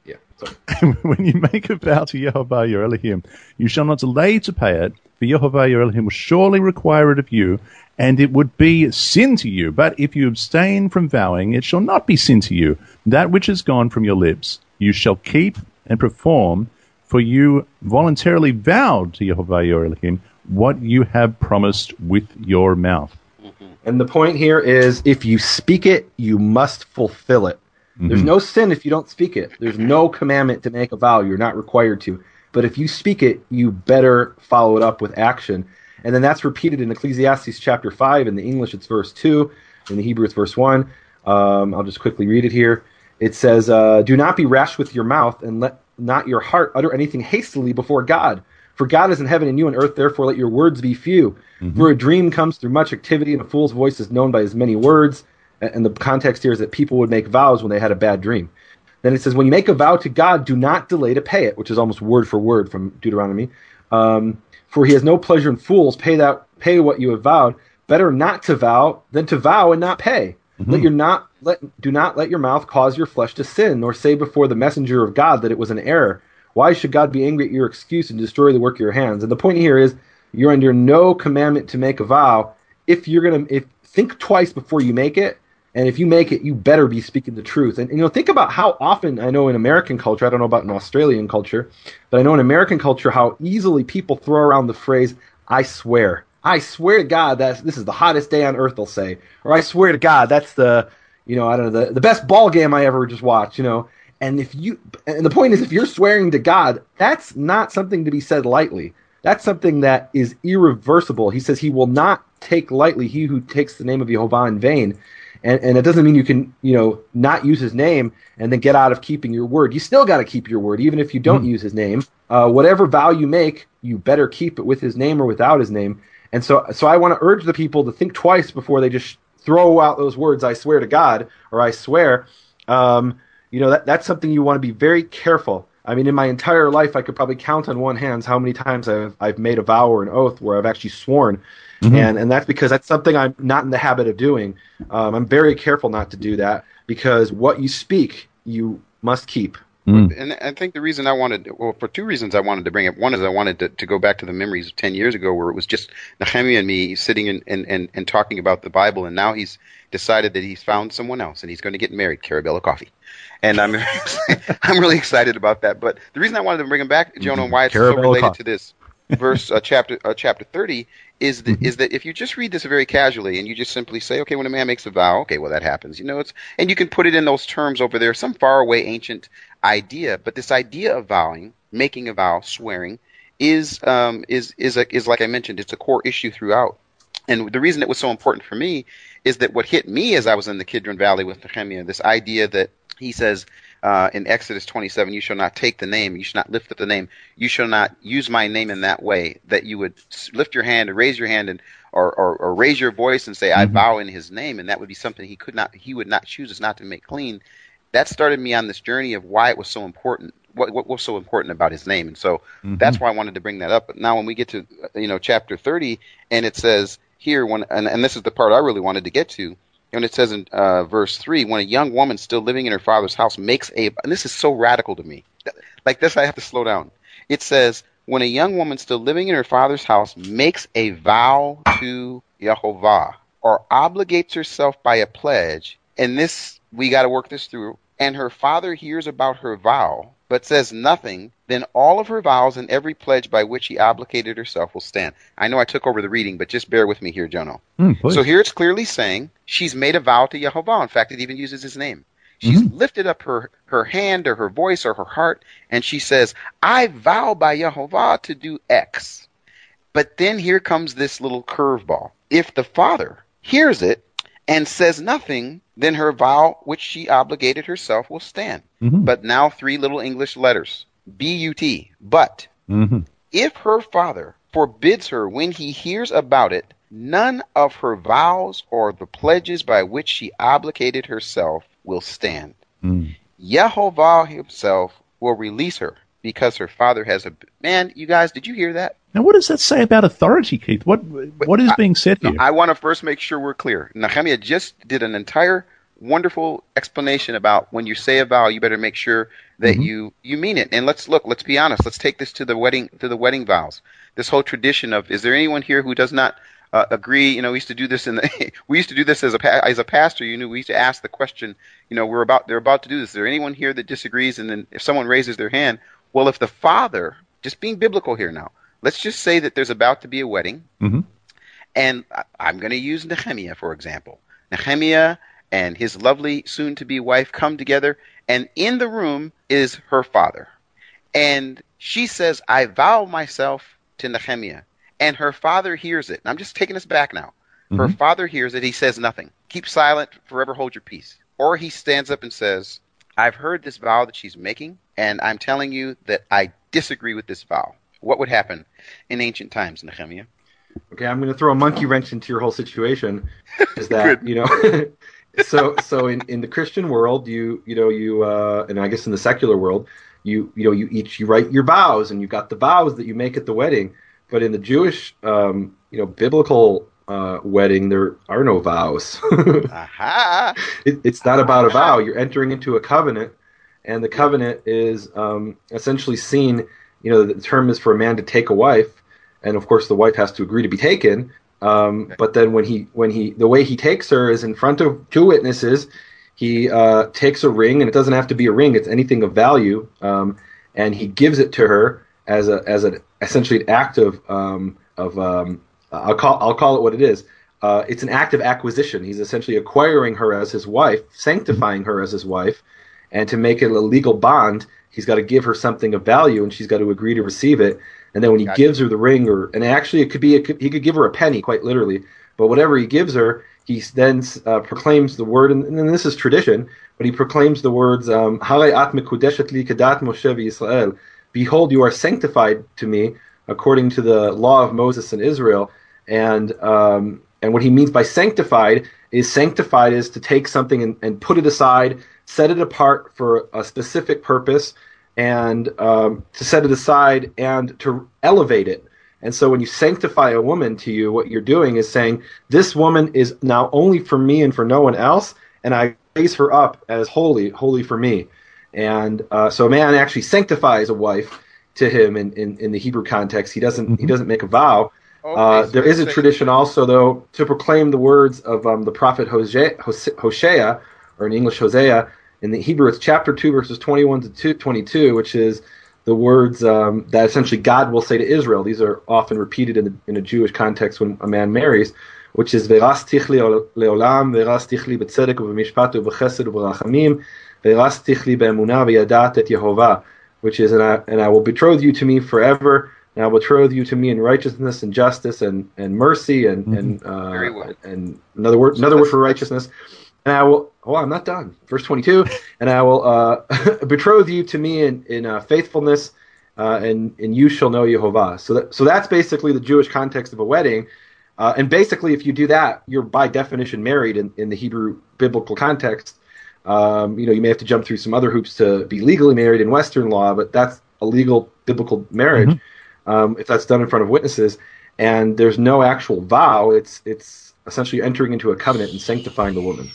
Yeah. Sorry. When you make a vow to Yehovah your Elohim, you shall not delay to pay it, for Yehovah your Elohim will surely require it of you, and it would be sin to you. But if you abstain from vowing, it shall not be sin to you. That which is gone from your lips, you shall keep and perform, for you voluntarily vowed to Yehovah your Elohim what you have promised with your mouth. And the point here is, if you speak it, you must fulfill it. Mm-hmm. There's no sin if you don't speak it. There's no commandment to make a vow. You're not required to. But if you speak it, you better follow it up with action. And then that's repeated in Ecclesiastes chapter five. In the English, it's verse two. In the Hebrew, it's verse one. Um, I'll just quickly read it here. It says, uh, do not be rash with your mouth, and let not your heart utter anything hastily before God. For God is in heaven and you on earth, therefore let your words be few. Mm-hmm. For a dream comes through much activity, and a fool's voice is known by his many words. And the context here is that people would make vows when they had a bad dream. Then it says, when you make a vow to God, do not delay to pay it, which is almost word for word from Deuteronomy. Um, for he has no pleasure in fools. Pay that, pay what you have vowed. Better not to vow than to vow and not pay. Mm-hmm. Let your not let do not let your mouth cause your flesh to sin, nor say before the messenger of God that it was an error. Why should God be angry at your excuse and destroy the work of your hands? And the point here is, you're under no commandment to make a vow. If you're gonna, if think twice before you make it. And if you make it, you better be speaking the truth. And, and, you know, think about how often, I know in American culture, I don't know about in Australian culture, but I know in American culture how easily people throw around the phrase, I swear. I swear to God, that's, this is the hottest day on earth, they'll say. Or I swear to God, that's the, you know, I don't know, the, the best ball game I ever just watched, you know. And if you, and the point is, if you're swearing to God, that's not something to be said lightly. That's something that is irreversible. He says he will not take lightly he who takes the name of Yehovah in vain. And, and it doesn't mean you can, you know, not use his name and then get out of keeping your word. You still got to keep your word, even if you don't mm-hmm. use his name. Uh, whatever vow you make, you better keep it with his name or without his name. And so, so I want to urge the people to think twice before they just throw out those words, I swear to God, or I swear. Um, you know, that that's something you want to be very careful. I mean, in my entire life, I could probably count on one hand how many times I've, I've made a vow or an oath where I've actually sworn. Mm-hmm. And and that's because that's something I'm not in the habit of doing. Um, I'm very careful not to do that, because what you speak, you must keep. Mm. And I think the reason I wanted, well, for two reasons I wanted to bring it. One is I wanted to, to go back to the memories of ten years ago where it was just Nehemiah and me sitting and, and, and, and talking about the Bible, and now he's decided that he's found someone else and he's going to get married, Carabella Coffee. And I'm I'm really excited about that. But the reason I wanted to bring him back, Jonah, and why it's Carabella so related coffee. to this verse, uh, chapter uh, chapter thirty, is that, mm-hmm. is that if you just read this very casually and you just simply say, okay, when a man makes a vow, okay, well, that happens. You know, it's and you can put it in those terms over there, some faraway ancient idea. But this idea of vowing, making a vow, swearing, is um, is is a, is like I mentioned, it's a core issue throughout. And the reason it was so important for me is that what hit me as I was in the Kidron Valley with Nehemiah, this idea that he says uh, in Exodus twenty-seven, you shall not take the name, you shall not lift up the name, you shall not use my name in that way, that you would lift your hand and raise your hand and or, or, or raise your voice and say, I mm-hmm. vow in his name, and that would be something he could not, he would not choose us not to make clean. That started me on this journey of why it was so important, what, what was so important about his name. And so mm-hmm. that's why I wanted to bring that up. But now when we get to, you know, chapter thirty, and it says here, when, and, and this is the part I really wanted to get to, and it says in uh, verse three, when a young woman still living in her father's house makes a, and this is so radical to me, like this I have to slow down. It says, when a young woman still living in her father's house makes a vow to Yehovah, or obligates herself by a pledge, and this, we got to work this through, and her father hears about her vow, but says nothing, then all of her vows and every pledge by which she obligated herself will stand. I know I took over the reading, but just bear with me here, Jono. Mm, so here it's clearly saying she's made a vow to Yehovah. In fact, it even uses his name. She's mm-hmm. lifted up her, her hand or her voice or her heart, and she says, I vow by Yehovah to do X. But then here comes this little curveball. If the father hears it and says nothing, then her vow which she obligated herself will stand. Mm-hmm. But now three little English letters. B U T, but mm-hmm. if her father forbids her when he hears about it, none of her vows or the pledges by which she obligated herself will stand. Mm. Yehovah himself will release her because her father has a... Man, you guys, did you hear that? Now, what does that say about authority, Keith? What What is I, being said here? No, I want to first make sure we're clear. Nehemiah just did an entire wonderful explanation about when you say a vow, you better make sure that mm-hmm. you, you mean it. And let's look, let's be honest. Let's take this to the wedding, to the wedding vows. This whole tradition of, is there anyone here who does not uh, agree? You know, we used to do this in the, we used to do this as a, as a pastor, you knew, we used to ask the question, you know, we're about, they're about to do this. Is there anyone here that disagrees? And then if someone raises their hand, well, if the father, just being biblical here now, let's just say that there's about to be a wedding. Mm-hmm. And I'm going to use Nehemiah, for example. Nehemiah and his lovely soon-to-be wife come together, and in the room is her father. And she says, I vow myself to Nehemiah. And her father hears it. And I'm just taking us back now. Mm-hmm. Her father hears it. He says nothing. Keep silent. Forever hold your peace. Or he stands up and says, I've heard this vow that she's making, and I'm telling you that I disagree with this vow. What would happen in ancient times, Nehemiah? Okay, I'm going to throw a monkey wrench into your whole situation. Is that, you know... so so in, in the Christian world, you you know you uh, and I guess in the secular world, you you know you each you write your vows, and you've got the vows that you make at the wedding. But in the Jewish um, you know biblical uh, wedding, there are no vows. Aha! It, it's not about a vow. You're entering into a covenant, and the covenant is um, essentially seen. You know, the term is for a man to take a wife, and of course the wife has to agree to be taken. Um, but then when he, when he, the way he takes her is in front of two witnesses. He uh, takes a ring, and it doesn't have to be a ring; it's anything of value, um, and he gives it to her as a, as an essentially an act of, um, of, um, I'll call, I'll call it what it is. Uh, it's an act of acquisition. He's essentially acquiring her as his wife, sanctifying her as his wife, and to make it a legal bond, he's got to give her something of value, and she's got to agree to receive it. And then when he gotcha. gives her the ring, or and actually it could be, it could, he could give her a penny, quite literally. But whatever he gives her, he then uh, proclaims the word, and, and this is tradition, but he proclaims the words, um, Hare at mekudeshet li kedat Moshe v'Yisrael. Behold, you are sanctified to me according to the law of Moses and Israel. And um, and what he means by sanctified is sanctified is to take something and, and put it aside, set it apart for a specific purpose, and um, to set it aside and to elevate it. And so when you sanctify a woman to you, what you're doing is saying, this woman is now only for me and for no one else, and I raise her up as holy, holy for me. And uh, so a man actually sanctifies a wife to him in, in, in the Hebrew context. He doesn't mm-hmm. he doesn't make a vow. Okay, uh, so there is a tradition also, though, to proclaim the words of um, the prophet Hosea, Hosea, or in English Hosea. In the Hebrew, it's chapter two, verses twenty-one to twenty-two, which is the words um, that essentially God will say to Israel. These are often repeated in, the, in a Jewish context when a man marries, which is Verastich li leolam, Verastich li b'tzedek u'b'mishpat u'b'chesed u'b'rachamim, Verastich li be'emunah v'yadat et Yehovah, which is, and I, and I will betroth you to me forever, and I will betroth you to me in righteousness and justice and, and mercy and mm-hmm. and uh, Very well. and another word another word for righteousness. And I will, oh, I'm not done. Verse twenty-two, and I will uh, betroth you to me in, in uh, faithfulness, uh, and, and you shall know Yehovah. So that, so that's basically the Jewish context of a wedding. Uh, and basically, if you do that, you're by definition married in, in the Hebrew biblical context. Um, you know, you may have to jump through some other hoops to be legally married in Western law, but that's a legal biblical marriage, mm-hmm. um, if that's done in front of witnesses. And there's no actual vow. It's, it's essentially entering into a covenant and sanctifying the woman.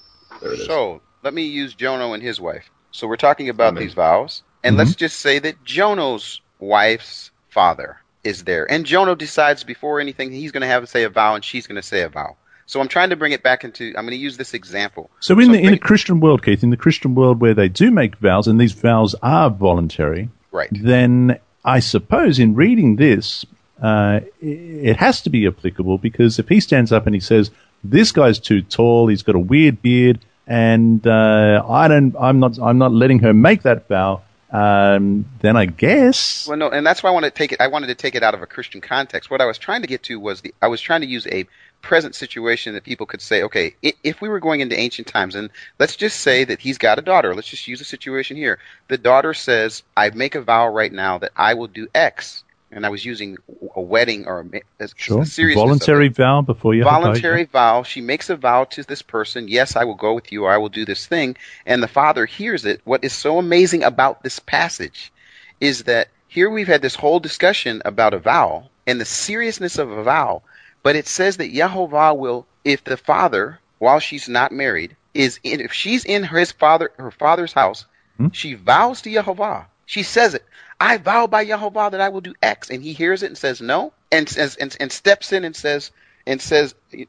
So let me use Jono and his wife. So we're talking about Amen. These vows, and mm-hmm. let's just say that Jono's wife's father is there, and Jono decides before anything he's going to have to say a vow, and she's going to say a vow. So I'm trying to bring it back into. I'm going to use this example. So in so the in a Christian world, Keith, in the Christian world where they do make vows, and these vows are voluntary, right? Then I suppose in reading this, uh, it has to be applicable, because if he stands up and he says, this guy's too tall, he's got a weird beard, and uh, I don't, I'm not, I'm not letting her make that vow. Um, then I guess. Well, no, and that's why I wanted to take it. I wanted to take it out of a Christian context. What I was trying to get to was the. I was trying to use a present situation that people could say, okay, if we were going into ancient times, and let's just say that he's got a daughter. Let's just use a situation here. The daughter says, "I make a vow right now that I will do X." And I was using a wedding or a, a, sure. a seriousness voluntary vow before you voluntary have vow. She makes a vow to this person. Yes, I will go with you, or I will do this thing. And the father hears it. What is so amazing about this passage is that here we've had this whole discussion about a vow and the seriousness of a vow, but it says that Yehovah will, if the father, while she's not married, is in, if she's in his father, her father's house, hmm? she vows to Yehovah. She says it. I vow by Yehovah that I will do X, and he hears it and says no, and says and, and steps in and says and says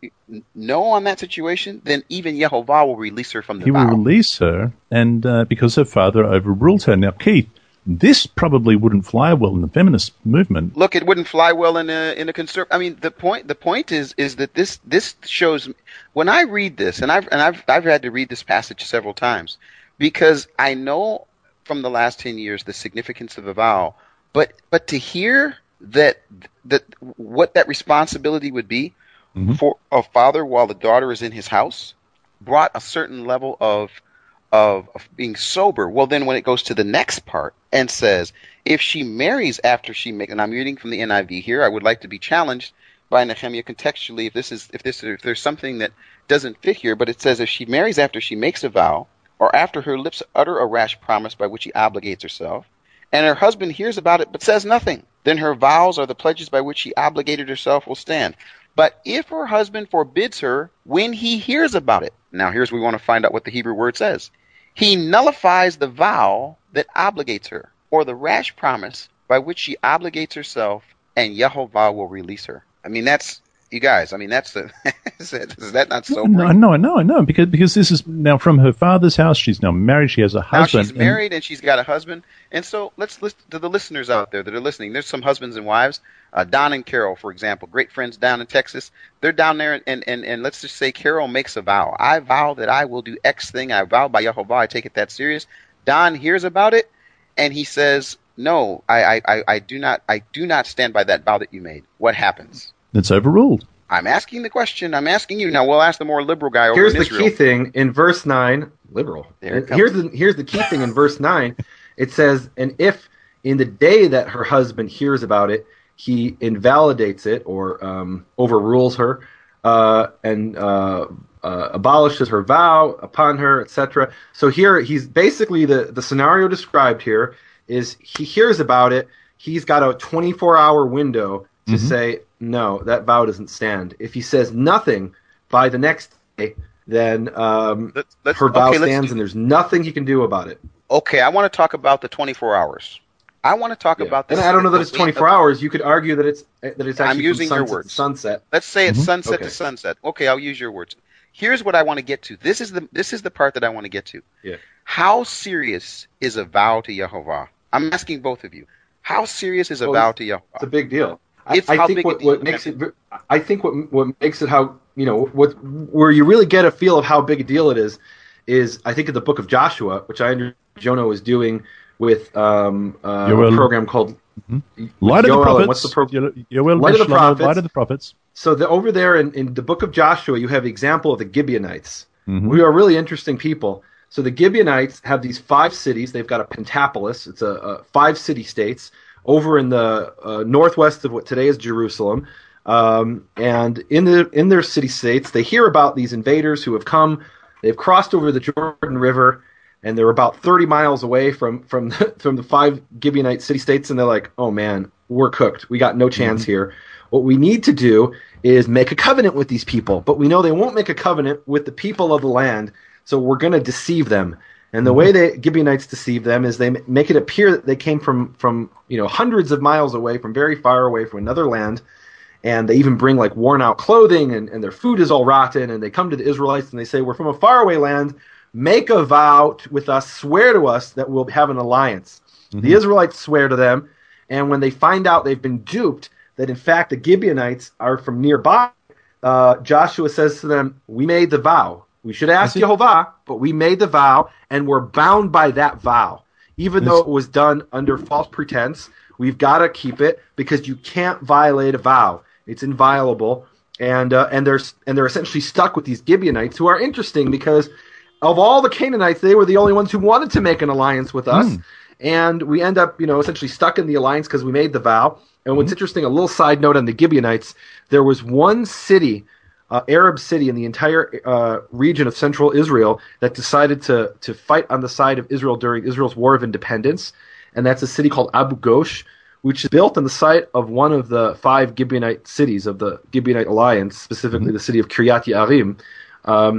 no on that situation. Then even Yehovah will release her from the he vow. He will release her, and uh, because her father overruled her. Now, Keith, this probably wouldn't fly well in the feminist movement. Look, it wouldn't fly well in a in a conserv. I mean, the point the point is is that this this shows when I read this, and I've and I've I've had to read this passage several times because I know from the last ten years the significance of a vow, but but to hear that that what that responsibility would be mm-hmm. for a father while the daughter is in his house brought a certain level of. Of, of being sober. Well, then when it goes to the next part and says, if she marries after she makes, and I'm reading from the N I V here, I would like to be challenged by Nehemiah contextually if this is if this if there's something that doesn't fit here, but it says if she marries after she makes a vow, or after her lips utter a rash promise by which she obligates herself, and her husband hears about it but says nothing, then her vows or the pledges by which she obligated herself will stand. But if her husband forbids her when he hears about it, now here's where we want to find out what the Hebrew word says. He nullifies the vow that obligates her, or the rash promise by which she obligates herself, and Yehovah will release her. I mean, that's, you guys, I mean, that's the, is that not sobering? No, no, no, no, because because this is now from her father's house. She's now married. She has a husband. Now she's married and, and she's got a husband. And so let's listen to the listeners out there that are listening. There's some husbands and wives. Uh, Don and Carol, for example, great friends down in Texas. They're down there, and, and, and let's just say Carol makes a vow. I vow that I will do X thing. I vow by Yehovah. I take it that serious. Don hears about it, and he says, no, I, I, I do not I do not stand by that vow that you made. What happens? It's overruled. I'm asking the question. I'm asking you. Now, we'll ask the more liberal guy over here's in Israel. Here's the key thing in verse nine. Liberal. Here's the, here's the key thing in verse nine. It says, and if in the day that her husband hears about it, he invalidates it or um, overrules her uh, and uh, uh, abolishes her vow upon her, et cetera. So here he's basically the, the scenario described here is he hears about it. He's got a twenty-four hour window to mm-hmm. say, no, that vow doesn't stand. If he says nothing by the next day, then um, let's, let's, her vow okay, stands and there's nothing he can do about it. Okay, I want to talk about the twenty-four hours. I want to talk yeah. about this. And I don't know that it's twenty-four hours. You could argue that it's that it's actually I'm using from your sunset words. to sunset. Let's say it's mm-hmm. sunset okay. to sunset. Okay, I'll use your words. Here's what I want to get to. This is the this is the part that I want to get to. Yeah. How serious is a vow to Yehovah? I'm asking both of you. How serious is a well, vow to Yehovah? It's a big deal. It's I, how I think big what, a deal. what makes it. I think what what makes it how you know what where you really get a feel of how big a deal it is is I think in the book of Joshua, which I understand Jonah was doing with um, uh, a program called mm-hmm. Light of the Prophets. What's the pro- Yoel, Light of the Prophets. Light of the Prophets. So the, over there in, in the book of Joshua, you have the example of the Gibeonites. Mm-hmm. We are really interesting people. So the Gibeonites have these five cities. They've got a pentapolis. It's a, a five city states over in the uh, northwest of what today is Jerusalem. Um, and in the in their city states, they hear about these invaders who have come. They've crossed over the Jordan River, and they're about thirty miles away from from the, from the five Gibeonite city-states, and they're like, oh, man, we're cooked. We got no chance mm-hmm. here. What we need to do is make a covenant with these people, but we know they won't make a covenant with the people of the land, so we're going to deceive them. And the mm-hmm. way the Gibeonites deceive them is they make it appear that they came from, from you know hundreds of miles away, from very far away from another land, and they even bring like worn-out clothing, and, and their food is all rotten, and they come to the Israelites and they say, we're from a faraway land, make a vow with us, swear to us that we'll have an alliance. Mm-hmm. The Israelites swear to them, and when they find out they've been duped, that in fact the Gibeonites are from nearby, uh, Joshua says to them, we made the vow. We should ask Yehovah, but we made the vow, and we're bound by that vow. Even though it was done under false pretense, we've got to keep it because you can't violate a vow. It's inviolable, and uh, and they're and they're essentially stuck with these Gibeonites, who are interesting because of all the Canaanites, they were the only ones who wanted to make an alliance with us, mm. and we end up, you know, essentially stuck in the alliance because we made the vow. And what's mm. interesting, a little side note on the Gibeonites, there was one city, uh, Arab city in the entire uh, region of central Israel that decided to to fight on the side of Israel during Israel's War of Independence, and that's a city called Abu Ghosh, which is built on the site of one of the five Gibeonite cities of the Gibeonite alliance, specifically mm-hmm. the city of Kiryat Yearim. Um,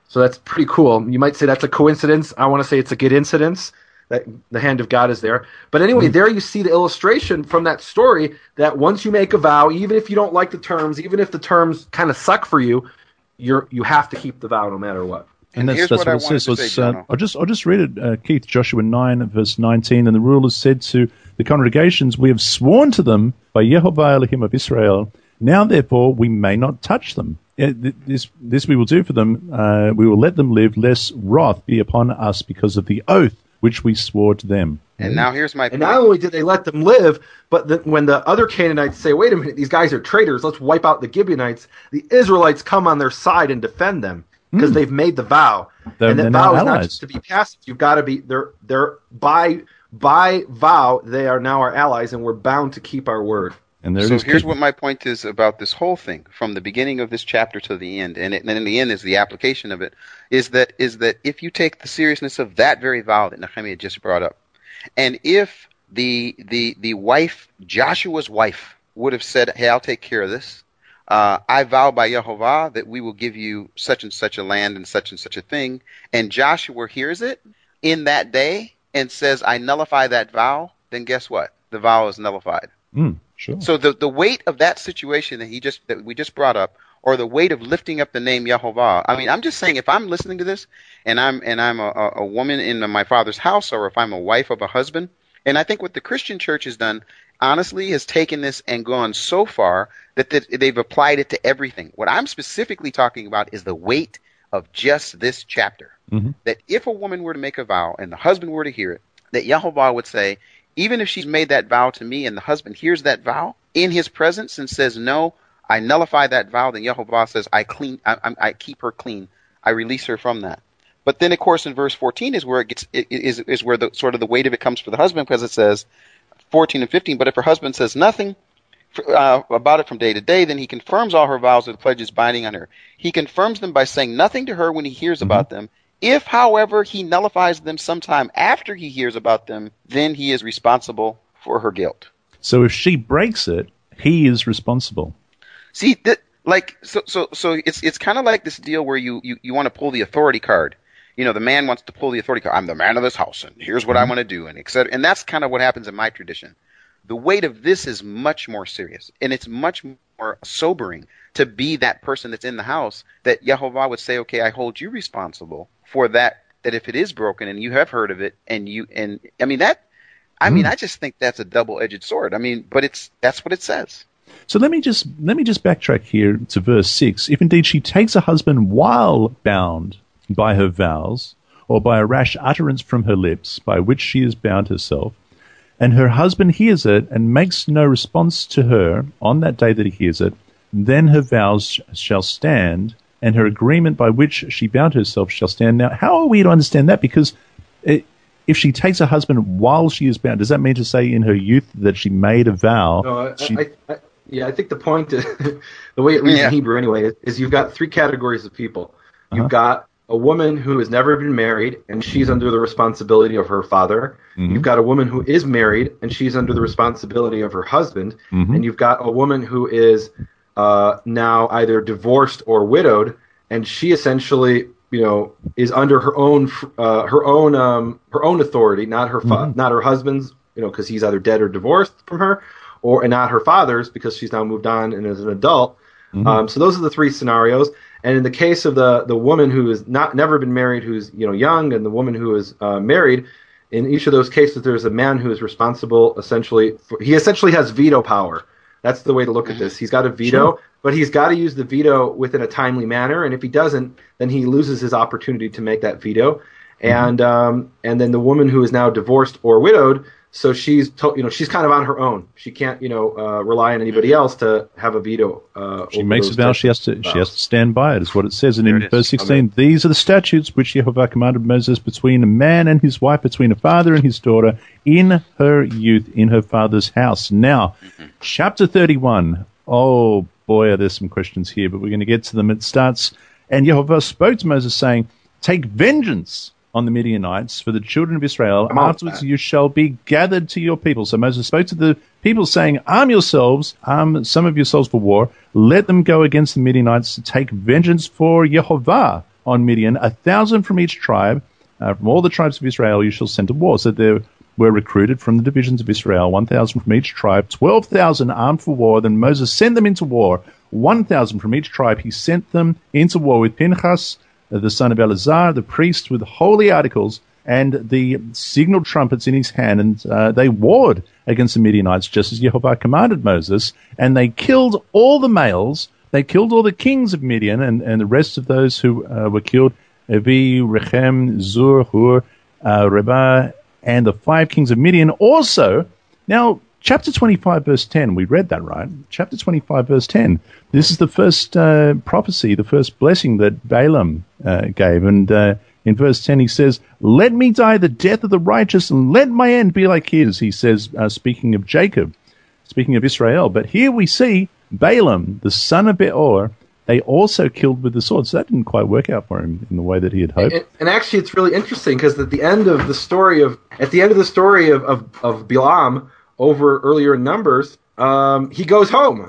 So that's pretty cool. You might say that's a coincidence. I want to say it's a good incidence that the hand of God is there. But anyway, mm-hmm. there you see the illustration from that story that once you make a vow, even if you don't like the terms, even if the terms kind of suck for you, you're you have to keep the vow no matter what. And, and that's, that's what, what it says. So say, uh, I'll just I'll just read it, uh, Keith. Joshua nine verse nineteen, and the rulers said to the congregations, "We have sworn to them by Yehovah Elohim of Israel. Now, therefore, we may not touch them. This this we will do for them. Uh, we will let them live, lest wrath be upon us because of the oath which we swore to them." And now here's my point. And not only did they let them live, but the, when the other Canaanites say, "Wait a minute, these guys are traitors. Let's wipe out the Gibeonites," the Israelites come on their side and defend them. Because mm. they've made the vow, they're, and that vow is not just to be passive. You've got to be they're they're by by vow they are now our allies, and we're bound to keep our word. And there so here's what my point is about this whole thing, from the beginning of this chapter to the end, and, it, and in the end is the application of it. Is that is that if you take the seriousness of that very vow that Nehemiah just brought up, and if the the the wife, Joshua's wife, would have said, "Hey, I'll take care of this. Uh, I vow by Yehovah that we will give you such and such a land and such and such a thing," and Joshua hears it in that day and says, "I nullify that vow," then guess what? The vow is nullified. Mm, sure. So the the weight of that situation that he just that we just brought up, or the weight of lifting up the name Yehovah. I mean, I'm just saying, if I'm listening to this and I'm and I'm a, a woman in my father's house, or if I'm a wife of a husband, and I think what the Christian church has done, honestly, has taken this and gone so far that they've applied it to everything. What I'm specifically talking about is the weight of just this chapter. Mm-hmm. That if a woman were to make a vow and the husband were to hear it, that Yehovah would say, even if she's made that vow to me and the husband hears that vow in his presence and says, "No, I nullify that vow," then Yehovah says, I clean, I, I keep her clean. I release her from that. But then, of course, in verse fourteen is where it gets it is is where the sort of the weight of it comes for the husband, because it says, fourteen and fifteen, "But if her husband says nothing uh, about it from day to day, then he confirms all her vows with pledges binding on her. He confirms them by saying nothing to her when he hears mm-hmm. about them. If, however, he nullifies them sometime after he hears about them, then he is responsible for her guilt." So if she breaks it, he is responsible. See, th- like so, so, so it's it's kind of like this deal where you, you, you want to pull the authority card. You know, the man wants to pull the authority card. I'm the man of this house, and here's what mm-hmm. I want to do, and et cetera. And that's kind of what happens in my tradition. The weight of this is much more serious, and it's much more sobering to be that person that's in the house, that Yehovah would say, "Okay, I hold you responsible for that. That if it is broken, and you have heard of it, and you and I mean that, I mm. mean, I just think that's a double-edged sword. I mean, but it's that's what it says." So let me just let me just backtrack here to verse six. "If indeed she takes a husband while bound by her vows, or by a rash utterance from her lips, by which she has bound herself, and her husband hears it and makes no response to her on that day that he hears it, then her vows shall stand, and her agreement by which she bound herself shall stand." Now, how are we to understand that? Because it, if she takes a husband while she is bound, does that mean to say in her youth that she made a vow? No, I, she, I, I, yeah, I think the point is, the way it reads yeah. in Hebrew anyway, is, is you've got three categories of people. You've uh-huh. got a woman who has never been married, and she's under the responsibility of her father. Mm-hmm. You've got a woman who is married, and she's under the responsibility of her husband. Mm-hmm. And you've got a woman who is uh, now either divorced or widowed, and she essentially, you know, is under her own uh, her own um, her own authority, not her fa- mm-hmm. not her husband's, you know, because he's either dead or divorced from her, or and not her father's because she's now moved on and is an adult. Mm-hmm. Um, so those are the three scenarios. And in the case of the, the woman who has not never been married, who's you know young, and the woman who is uh, married, in each of those cases, there's a man who is responsible. Essentially, for, he essentially has veto power. That's the way to look at this. He's got a veto, sure. but he's got to use the veto within a timely manner. And if he doesn't, then he loses his opportunity to make that veto. Mm-hmm. And um, and then the woman who is now divorced or widowed. So she's, to, you know, she's kind of on her own. She can't, you know, uh, rely on anybody else to have a veto. Uh, she makes a vow. She has to. Vows. She has to stand by it. Is what it says. And there in verse sixteen, Amen. "These are the statutes which Yehovah commanded Moses between a man and his wife, between a father and his daughter, in her youth, in her father's house." Now, mm-hmm. chapter thirty-one. Oh boy, are there some questions here, but we're going to get to them. It starts, "And Yehovah spoke to Moses, saying, Take vengeance on the Midianites for the children of Israel. Afterwards you shall be gathered to your people." So Moses spoke to the people, saying, "Arm yourselves, arm some of yourselves for war. Let them go against the Midianites to take vengeance for Yehovah on Midian, a thousand from each tribe, uh, from all the tribes of Israel you shall send to war. So there were recruited from the divisions of Israel, one thousand from each tribe, twelve thousand armed for war. Then Moses sent them into war, one thousand from each tribe. He sent them into war with Pinchas, uh, the son of Eleazar, the priest, with holy articles and the signal trumpets in his hand, and uh, they warred against the Midianites, just as Jehovah commanded Moses, and they killed all the males. They killed all the kings of Midian, and, and the rest of those who uh, were killed, Evi, Rechem, Zur, Hur, uh, Reba, and the five kings of Midian also. Now, chapter twenty-five, verse ten, we read that, right? Chapter twenty-five, verse ten. This is the first uh, prophecy, the first blessing that Balaam uh, gave, and uh, in verse ten, he says, "Let me die the death of the righteous, and let my end be like his," he says, uh, speaking of Jacob, speaking of Israel. But here we see Balaam, the son of Beor, they also killed with the sword. So that didn't quite work out for him in the way that he had hoped. And, and actually, it's really interesting, because at the end of the story of, at the end of the story of, of, of Balaam, over earlier in Numbers, um, he goes home.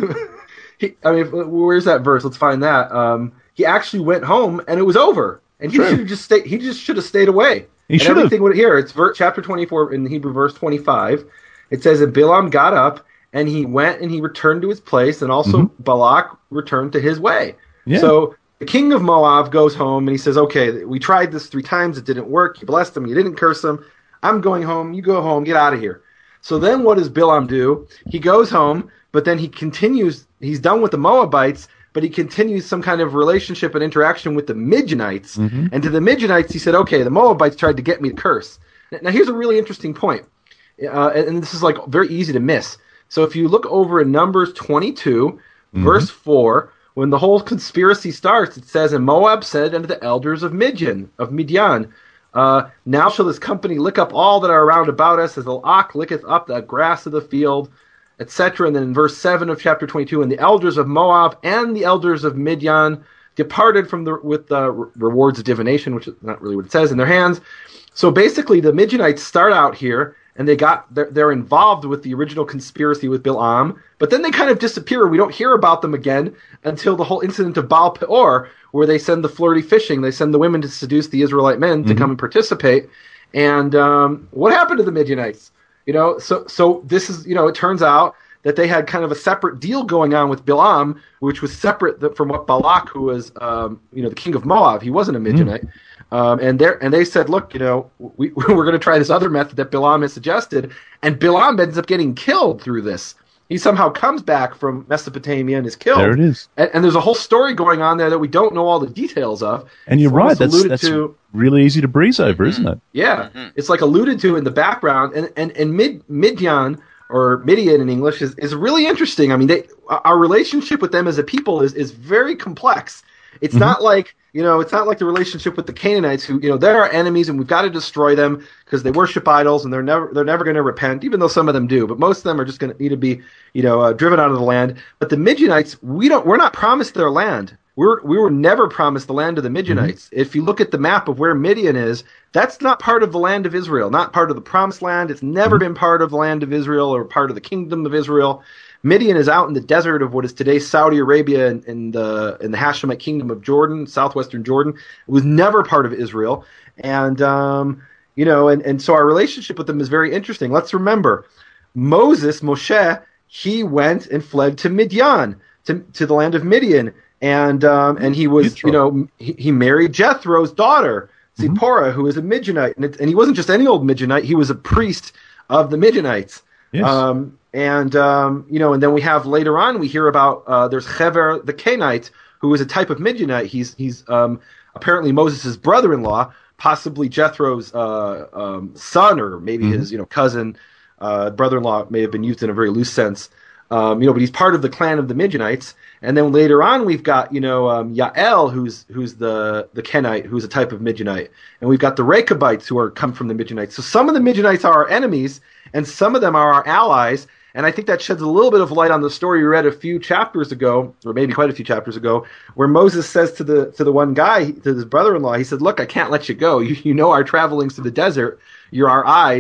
he, I mean, where's that verse? Let's find that. Um, he actually went home, and it was over. And he should have just stayed. He just should have stayed away. He should have. Everything would here. It's ver- chapter twenty-four in Hebrew, verse twenty-five. It says that Balaam got up and he went and he returned to his place, and also mm-hmm. Balak returned to his way. Yeah. So the king of Moab goes home and he says, "Okay, we tried this three times. It didn't work. You blessed him. You didn't curse him. I'm going home. You go home. Get out of here." So then, what does Balaam do? He goes home, but then he continues. He's done with the Moabites. But he continues some kind of relationship and interaction with the Midianites. Mm-hmm. And to the Midianites, he said, okay, the Moabites tried to get me to curse. Now, here's a really interesting point. Uh, and this is like very easy to miss. So if you look over in Numbers twenty-two, mm-hmm. verse four, when the whole conspiracy starts, it says, "And Moab said unto the elders of Midian, of Midian, uh, now shall this company lick up all that are around about us, as the ox licketh up the grass of the field," et cetera. And then in verse seven of chapter twenty-two, "And the elders of Moab and the elders of Midian departed from the with the re- rewards of divination," which is not really what it says, "in their hands." So basically, the Midianites start out here, and they got they're, they're involved with the original conspiracy with Balaam, but then they kind of disappear. We don't hear about them again until the whole incident of Baal Peor, where they send the flirty fishing. They send the women to seduce the Israelite men to mm-hmm. come and participate. And um, what happened to the Midianites? You know, so so this is, you know, it turns out that they had kind of a separate deal going on with Balaam, which was separate from what Balak, who was, um, you know, the king of Moab, he wasn't a Midianite. Mm. Um, and they and they said, look, you know, we, we're going to try this other method that Balaam has suggested. And Balaam ends up getting killed through this. He somehow comes back from Mesopotamia and is killed. There it is. And, and there's a whole story going on there that we don't know all the details of. And you're right. That's, that's to, really easy to breeze over, mm-hmm. isn't it? Yeah. Mm-hmm. It's like alluded to in the background. And and, and Mid, Midian, or Midian in English, is, is really interesting. I mean, they, our relationship with them as a people is, is very complex. It's mm-hmm. not like, you know, it's not like the relationship with the Canaanites, who, you know, they're our enemies and we've got to destroy them because they worship idols and they're never they're never going to repent, even though some of them do. But most of them are just going to need to be, you know, uh, driven out of the land. But the Midianites, we don't we're not promised their land. We were we were never promised the land of the Midianites. Mm-hmm. If you look at the map of where Midian is, that's not part of the land of Israel, not part of the promised land. It's never mm-hmm. been part of the land of Israel or part of the kingdom of Israel. Midian is out in the desert of what is today Saudi Arabia and in the in the Hashemite kingdom of Jordan, southwestern Jordan. It was never part of Israel, and um, you know, and, and so our relationship with them is very interesting. Let's remember, Moses, Moshe, he went and fled to Midian, to to the land of Midian, and um, and he was, Jethro. you know, he, he married Jethro's daughter, Zipporah, mm-hmm. who was a Midianite, and, it, and he wasn't just any old Midianite; he was a priest of the Midianites. Yes. Um, and, um, you know, and then we have later on, we hear about, uh, there's Hever the Kenite, who is a type of Midianite. He's, he's, um, apparently Moses' brother-in-law, possibly Jethro's, uh, um, son, or maybe mm-hmm. his, you know, cousin, uh, brother-in-law may have been used in a very loose sense. Um, you know, but he's part of the clan of the Midianites. And then later on, we've got, you know, um, Yael, who's, who's the, the Kenite, who's a type of Midianite. And we've got the Rechabites, who are, come from the Midianites. So some of the Midianites are our enemies, and some of them are our allies. And I think that sheds a little bit of light on the story we read a few chapters ago, or maybe quite a few chapters ago, where Moses says to the to the one guy, to his brother-in-law, he said, "Look, I can't let you go. You, you know our travelings to the desert. You're our eyes.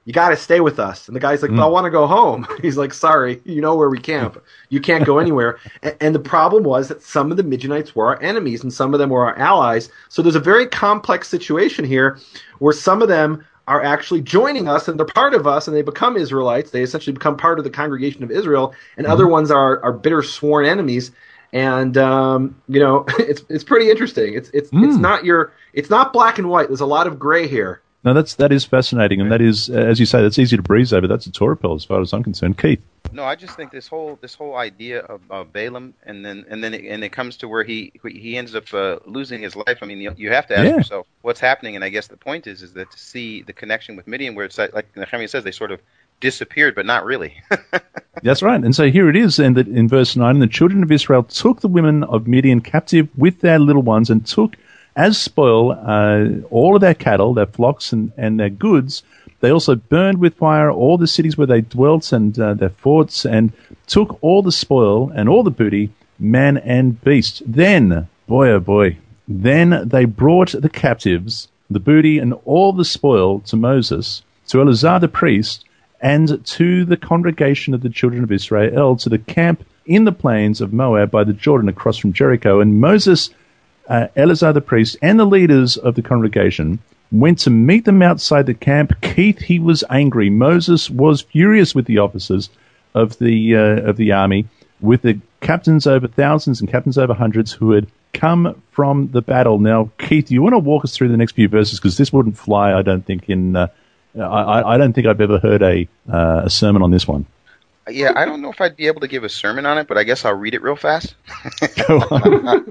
you got to stay with us. And the guy's like, mm. but I want to go home. He's like, sorry, you know where we camp. You can't go anywhere. And, and the problem was that some of the Midianites were our enemies and some of them were our allies. So there's a very complex situation here where some of them are actually joining us and they're part of us and they become Israelites. They essentially become part of the congregation of Israel. And mm. other ones are, are bitter sworn enemies. And um, you know, it's it's pretty interesting. It's it's mm. it's not your it's not black and white. There's a lot of gray here. No, that's that is fascinating, and that is, as you say, that's easy to breeze over. That's a Torah pill, as far as I'm concerned. Keith. No, I just think this whole this whole idea of, of Balaam, and then and then it, and it comes to where he he ends up uh, losing his life. I mean, you, you have to ask yeah. yourself what's happening, and I guess the point is is that to see the connection with Midian, where it's like, like Nehemiah says, they sort of disappeared, but not really. That's right. And so here it is, and that in verse nine, the children of Israel took the women of Midian captive with their little ones, and took as spoil uh, all of their cattle, their flocks, and, and their goods. They also burned with fire all the cities where they dwelt, and uh, their forts, and took all the spoil and all the booty, man and beast. Then, boy oh boy, then they brought the captives, the booty, and all the spoil to Moses, to Eleazar the priest, and to the congregation of the children of Israel, to the camp in the plains of Moab by the Jordan across from Jericho. And Moses, uh, Eleazar the priest, and the leaders of the congregation went to meet them outside the camp. Keith, he was angry. Moses was furious with the officers of the uh, of the army, with the captains over thousands and captains over hundreds who had come from the battle. Now, Keith, you want to walk us through the next few verses, because this wouldn't fly, I don't think, in... Uh, I, I don't think I've ever heard a uh, a sermon on this one. Yeah, I don't know if I'd be able to give a sermon on it, but I guess I'll read it real fast. Go on.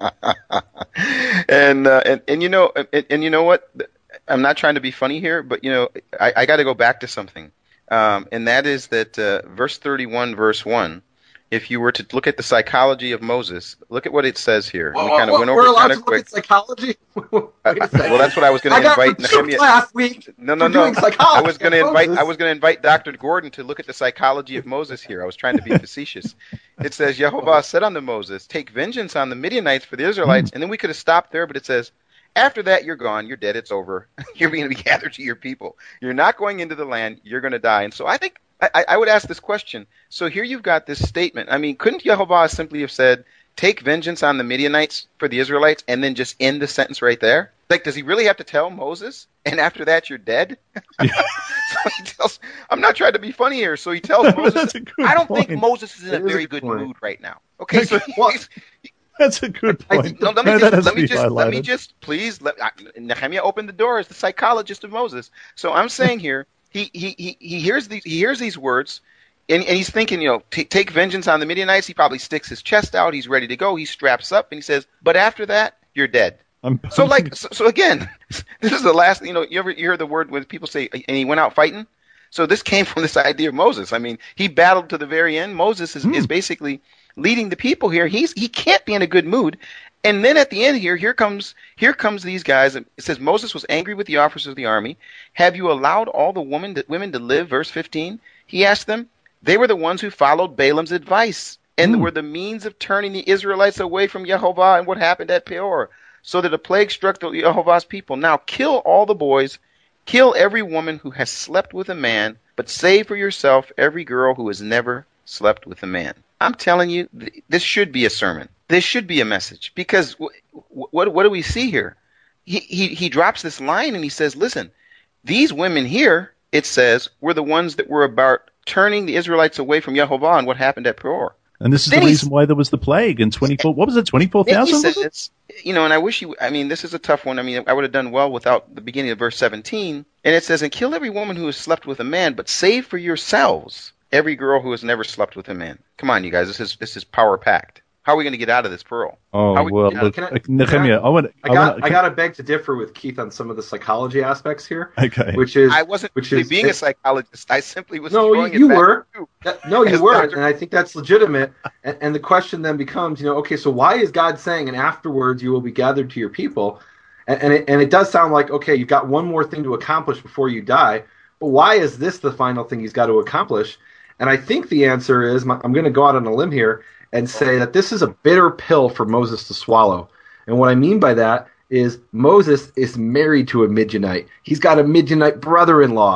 and, uh, and and you know and, and you know what? I'm not trying to be funny here, but you know I, I got to go back to something, um, and that is that uh, verse thirty-one, verse one. If you were to look at the psychology of Moses, look at what it says here. Well, we kind of went over we're it allowed kind to of look quick. at psychology. Well, that's what I was going to invite Nehemiah. Last week. No, no, no. I was going to invite. I was going to invite Doctor Gordon to look at the psychology of Moses here. I was trying to be facetious. It says, Yehovah said unto Moses, "Take vengeance on the Midianites for the Israelites," and then we could have stopped there, but it says, "After that, you're gone. You're dead. It's over. You're going to be gathered to your people. You're not going into the land. You're going to die." And so I think. I, I would ask this question. So here you've got this statement. I mean, couldn't Yehovah simply have said, "Take vengeance on the Midianites for the Israelites," and then just end the sentence right there? Like, does he really have to tell Moses, "And after that, you're dead"? Yeah. So he tells, I'm not trying to be funny here. So he tells Moses, I don't point. think Moses is in a very a good point. mood right now. Okay, so he's, that's a good point. I, no, let me no, just, let me just, let me just, please, let, I, Nehemiah opened the door as the psychologist of Moses. So I'm saying here, He, he he he hears these he hears these words, and, and he's thinking, you know, t- take vengeance on the Midianites. He probably sticks his chest out. He's ready to go. He straps up, and he says, "But after that, you're dead." I'm, so like so, so again, this is the last. You know, you ever you hear the word when people say, "And he went out fighting." So this came from this idea of Moses. I mean, he battled to the very end. Moses is, mm. is basically leading the people here. He's he can't be in a good mood. And then at the end here, here comes here comes these guys. It says Moses was angry with the officers of the army. "Have you allowed all the women to, women to live?" Verse fifteen. He asked them. They were the ones who followed Balaam's advice and mm. were the means of turning the Israelites away from Yehovah and what happened at Peor, so that a plague struck the Yehovah's people. Now kill all the boys, kill every woman who has slept with a man, but save for yourself every girl who has never slept with a man. I'm telling you, th- this should be a sermon. This should be a message, because w- w- what what do we see here? He, he he drops this line and he says, listen, these women here, it says, were the ones that were about turning the Israelites away from Yehovah and what happened at Peor. And this is then the reason why there was the plague in twenty-four. What was it, twenty-four thousand? You know, and I wish you. I mean, this is a tough one. I mean, I would have done well without the beginning of verse seventeen. And it says, "And kill every woman who has slept with a man, but save for yourselves every girl who has never slept with a man." Come on, you guys. This is this is power packed. How are we going to get out of this pearl? Oh, we, well, look, I, Nehemiah, I, want. I, I got. I, I got to beg to differ with Keith on some of the psychology aspects here. Okay. Which is. I wasn't which really is, being it, a psychologist. I simply was. No, throwing you it back were. to you. That, no, you As weren't, Doctor and I think that's legitimate. And, and the question then becomes, you know, okay, so why is God saying, "And afterwards you will be gathered to your people"? And and it, and it does sound like, okay, you've got one more thing to accomplish before you die. But why is this the final thing he's got to accomplish? And I think the answer is, I'm going to go out on a limb here and say that this is a bitter pill for Moses to swallow. And what I mean by that is Moses is married to a Midianite. He's got a Midianite brother-in-law.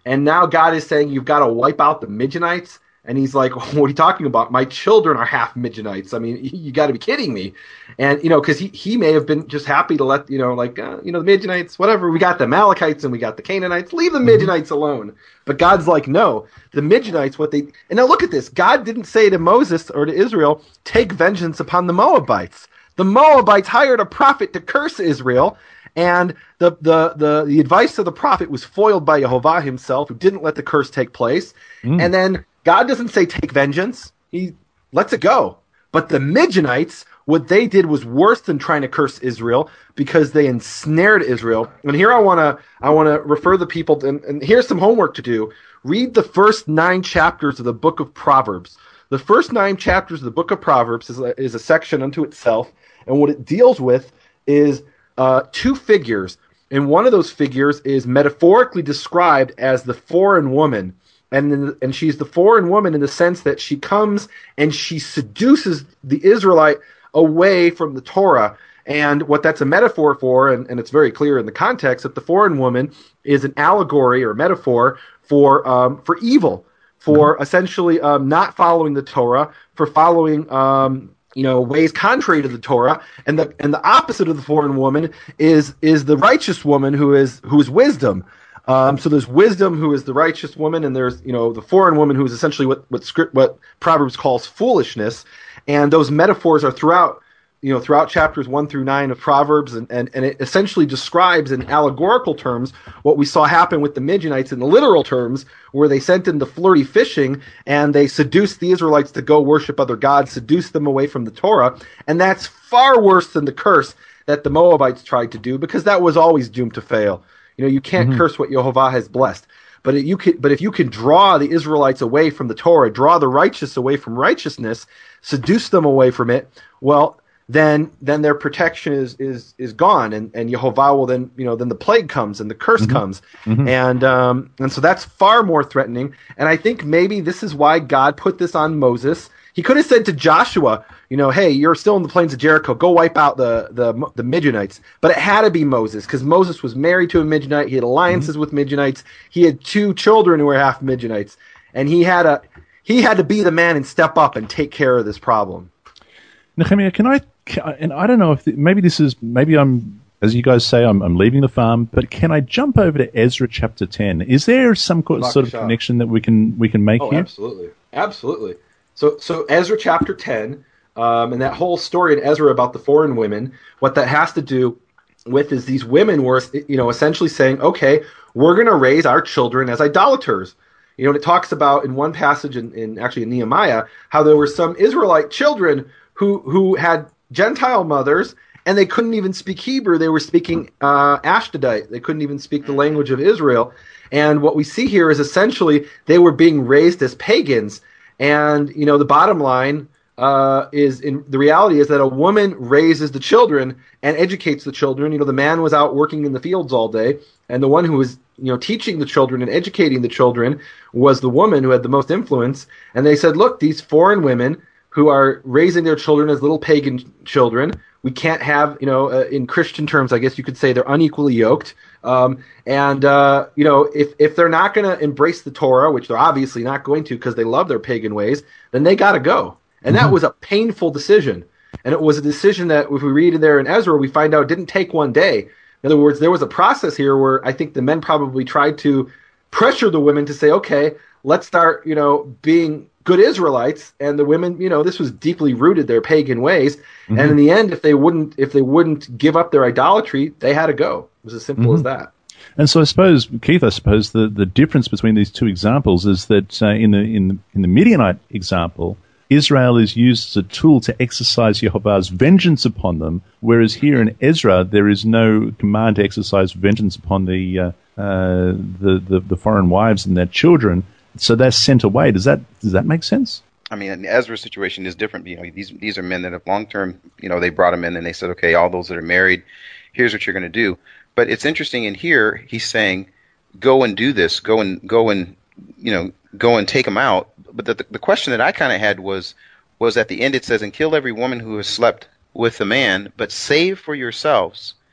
And now God is saying, you've got to wipe out the Midianites. And he's like, what are you talking about? My children are half Midianites. I mean, you got to be kidding me. And, you know, because he, he may have been just happy to let, you know, like, uh, you know, the Midianites, whatever. We got the Amalekites and we got the Canaanites. Leave the Midianites alone. But God's like, no, the Midianites, what they, and now look at this. God didn't say to Moses or to Israel, take vengeance upon the Moabites. The Moabites hired a prophet to curse Israel. And the, the, the, the advice of the prophet was foiled by Yehovah himself, who didn't let the curse take place. Mm. And then God doesn't say take vengeance. He lets it go. But the Midianites, what they did was worse than trying to curse Israel because they ensnared Israel. And here I want to I want to refer the people to, and, and here's some homework to do. Read the first nine chapters of the book of Proverbs. The first nine chapters of the book of Proverbs is a, is a section unto itself. And what it deals with is uh, two figures. And one of those figures is metaphorically described as the foreign woman. And and she's the foreign woman in the sense that she comes and she seduces the Israelite away from the Torah. And what that's a metaphor for, and, and it's very clear in the context, that the foreign woman is an allegory or metaphor for um, for evil, for mm-hmm. essentially um, not following the Torah, for following um, you know ways contrary to the Torah. And the and the opposite of the foreign woman is is the righteous woman who is who is wisdom. Um, so there's wisdom, who is the righteous woman, and there's you know the foreign woman, who is essentially what what script what Proverbs calls foolishness. And those metaphors are throughout you know throughout chapters one through nine of Proverbs, and, and, and it essentially describes in allegorical terms what we saw happen with the Midianites in the literal terms, where they sent in the flirty fishing and they seduced the Israelites to go worship other gods, seduced them away from the Torah, and that's far worse than the curse that the Moabites tried to do, because that was always doomed to fail. You know, you can't mm-hmm. curse what Yehovah has blessed. But it, you can, but if you can draw the Israelites away from the Torah, draw the righteous away from righteousness, seduce them away from it, well, then then their protection is is is gone, and, and Yehovah will then you know then the plague comes and the curse mm-hmm. comes, mm-hmm. and um and so that's far more threatening. And I think maybe this is why God put this on Moses. He could have said to Joshua, you know, hey, you're still in the plains of Jericho. Go wipe out the the, the Midianites. But it had to be Moses, because Moses was married to a Midianite. He had alliances mm-hmm. with Midianites. He had two children who were half Midianites, and he had a he had to be the man and step up and take care of this problem. Nehemiah, can I? And I don't know if the, maybe this is maybe I'm as you guys say I'm, I'm leaving the farm, but can I jump over to Ezra chapter ten? Is there some sort of connection that we can we can make oh, here? Absolutely, absolutely. So, so Ezra chapter ten, um, and that whole story in Ezra about the foreign women, what that has to do with is these women were, you know, essentially saying, okay, we're going to raise our children as idolaters. You know, and it talks about in one passage in, in actually in Nehemiah, how there were some Israelite children who who had Gentile mothers, and they couldn't even speak Hebrew. They were speaking uh, Ashdodite. They couldn't even speak the language of Israel. And what we see here is essentially they were being raised as pagans. And, you know, the bottom line uh, is, in the reality is that a woman raises the children and educates the children. You know, the man was out working in the fields all day, and the one who was, you know, teaching the children and educating the children was the woman who had the most influence. And they said, look, these foreign women who are raising their children as little pagan children, we can't have, you know, uh, in Christian terms, I guess you could say they're unequally yoked. Um, and, uh, you know, if, if they're not going to embrace the Torah, which they're obviously not going to because they love their pagan ways, then they got to go. And mm-hmm. that was a painful decision. And it was a decision that, if we read in there in Ezra, we find out it didn't take one day. In other words, there was a process here where I think the men probably tried to pressure the women to say, okay, let's start, you know, being good Israelites. And the women, you know, this was deeply rooted, their pagan ways. Mm-hmm. And in the end, if they wouldn't, if they wouldn't give up their idolatry, they had to go. It was as simple mm-hmm. as that. And so I suppose, Keith, I suppose the, the difference between these two examples is that uh, in the in the, in the Midianite example, Israel is used as a tool to exercise Yehovah's vengeance upon them, whereas here in Ezra there is no command to exercise vengeance upon the uh, uh, the, the the foreign wives and their children. So they're sent away. Does that does that make sense? I mean, the Ezra situation is different. You know, these these are men that have long term. You know, they brought them in and they said, okay, all those that are married, here's what you're going to do. But it's interesting in here, he's saying, go and do this, go and go and, you know, go and take them out. But the, the question that I kind of had was, was at the end it says, and kill every woman who has slept with a man, but save for yourselves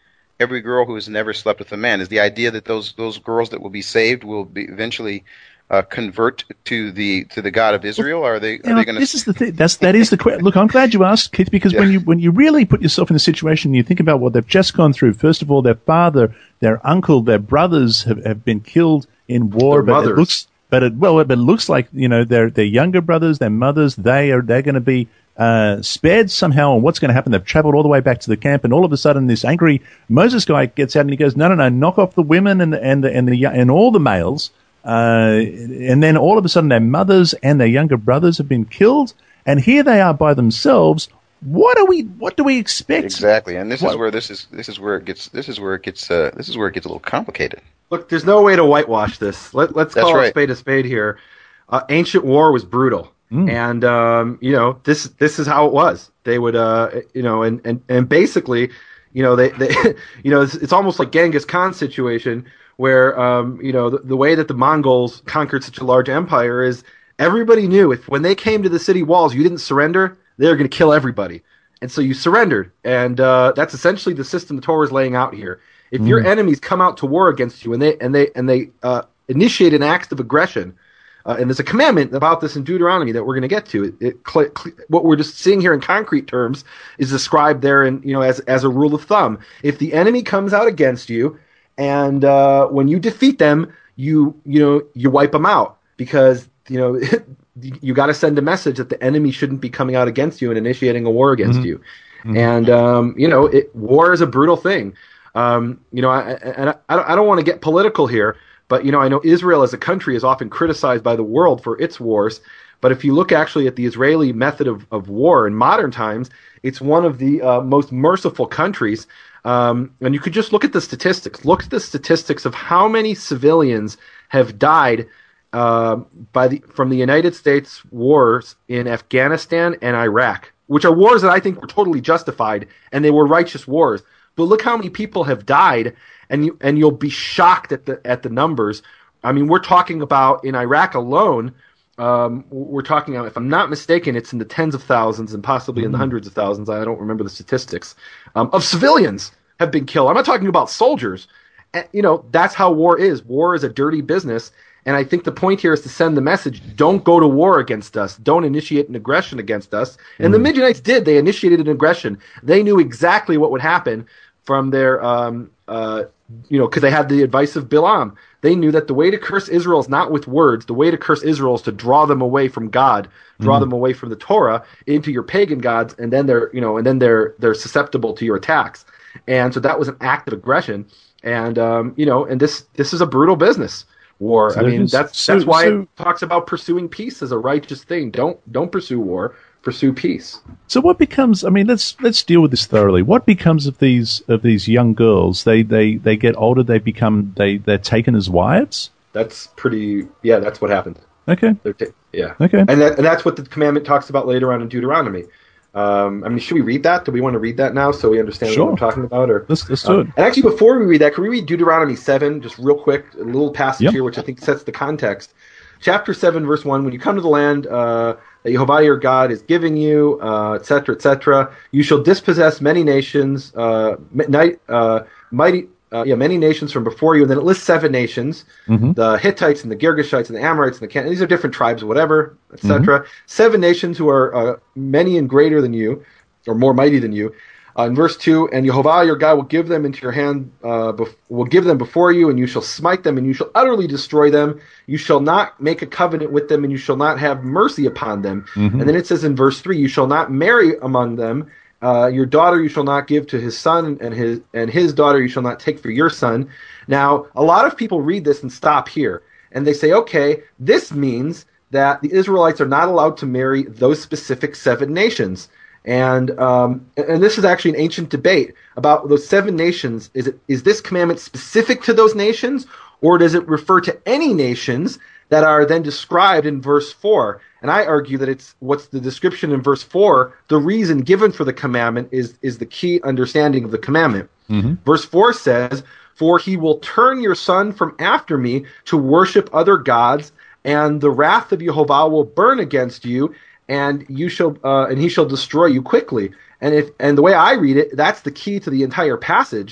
every girl who has never slept with a man? Is the idea that those those girls that will be saved will be eventually uh, convert to the to the God of Israel? Or are they? Are Now, they going to? This is the thing. That's that is the question. Look, I'm glad you asked, Keith, because Yeah. when you when you really put yourself in the situation, and you think about what they've just gone through. First of all, their father, their uncle, their brothers have, have been killed in war, Their but mothers. it looks. But it, well, but it looks like, you know, their their younger brothers, their mothers, they are they're going to be uh, spared somehow. And what's going to happen? They've travelled all the way back to the camp, and all of a sudden, this angry Moses guy gets out and he goes, "No, no, no! Knock off the women and the, and the, and the and all the males." Uh, and then all of a sudden, their mothers and their younger brothers have been killed, and here they are by themselves. What are we? What do we expect? Exactly, and this What- is where this is this is where it gets this is where it gets uh, this is where it gets a little complicated. Look, there's no way to whitewash this. Let, let's That's call right. a spade a spade here. Uh, ancient war was brutal, and um, you know this this is how it was. They would, uh, you know, and, and, and basically, you know, they, they you know, it's, it's almost like Genghis Khan situation where um, you know the, the way that the Mongols conquered such a large empire is everybody knew if when they came to the city walls, you didn't surrender, they were going to kill everybody, and so you surrendered, and uh, that's essentially the system the Torah is laying out here. If your enemies come out to war against you and they and they and they uh, initiate an act of aggression, uh, and there's a commandment about this in Deuteronomy that we're going to get to. It, it cl- cl- what we're just seeing here in concrete terms is described there, in you know, as as a rule of thumb. If the enemy comes out against you, and uh, when you defeat them, you you know you wipe them out because you know you got to send a message that the enemy shouldn't be coming out against you and initiating a war against you. And um, you know, it, war is a brutal thing. Um, you know, I, and I, I don't want to get political here, but you know, I know Israel as a country is often criticized by the world for its wars. But if you look actually at the Israeli method of, of war in modern times, it's one of the uh, most merciful countries. Um, and you could just look at the statistics. Look at the statistics of how many civilians have died uh, by the from the United States wars in Afghanistan and Iraq, which are wars that I think were totally justified and they were righteous wars. But look how many people have died, and you and you'll be shocked at the at the numbers. I mean, we're talking about in Iraq alone. Um, we're talking, if I'm not mistaken, it's in the tens of thousands and possibly mm-hmm. in the hundreds of thousands. I don't remember the statistics um, of civilians have been killed. I'm not talking about soldiers. And, you know, that's how war is. War is a dirty business. And I think the point here is to send the message, don't go to war against us. Don't initiate an aggression against us. And mm-hmm. the Midianites did. They initiated an aggression. They knew exactly what would happen from their, um, uh, you know, because they had the advice of Bilam. They knew that the way to curse Israel is not with words. The way to curse Israel is to draw them away from God, draw mm-hmm. them away from the Torah into your pagan gods, and then they're, you know, and then they're they're susceptible to your attacks. And so that was an act of aggression. And um, you know, and this this is a brutal business. War. So I mean, that's so, that's why so, it talks about pursuing peace as a righteous thing. Don't don't pursue war. Pursue peace. So what becomes? I mean, let's let's deal with this thoroughly. What becomes of these of these young girls? They they, they get older. They become they they're taken as wives. That's pretty. Yeah, that's what happens. Okay. Ta- yeah. Okay. And that, and that's what the commandment talks about later on in Deuteronomy. Um, I mean, should we read that? Do we want to read that now so we understand sure. what I'm talking about? Or let's let's do um, it. And actually, before we read that, can we read Deuteronomy seven just real quick? A little passage yep. here, which I think sets the context. Chapter seven, verse one: When you come to the land uh, that Jehovah your God is giving you, uh, et cetera, et cetera, you shall dispossess many nations, uh, mighty, uh, mighty, uh, yeah, many nations from before you. And then it lists seven nations: mm-hmm. the Hittites and the Girgashites and the Amorites and the Can. These are different tribes, whatever, et cetera. Mm-hmm. Seven nations who are uh, many and greater than you, or more mighty than you. Uh, in verse two, and Jehovah your God will give them into your hand, uh, bef- will give them before you, and you shall smite them, and you shall utterly destroy them. You shall not make a covenant with them, and you shall not have mercy upon them. Mm-hmm. And then it says in verse three, you shall not marry among them. Uh, your daughter you shall not give to his son, and his and his daughter you shall not take for your son. Now, a lot of people read this and stop here, and they say, okay, this means that the Israelites are not allowed to marry those specific seven nations. And um, and this is actually an ancient debate about those seven nations. Is it is this commandment specific to those nations, or does it refer to any nations that are then described in verse four? And I argue that it's what's the description in verse four. The reason given for the commandment is is the key understanding of the commandment. Mm-hmm. Verse four says, "For he will turn your son from after me to worship other gods, and the wrath of Jehovah will burn against you." And you shall, uh, and he shall destroy you quickly. And if, and the way I read it, that's the key to the entire passage.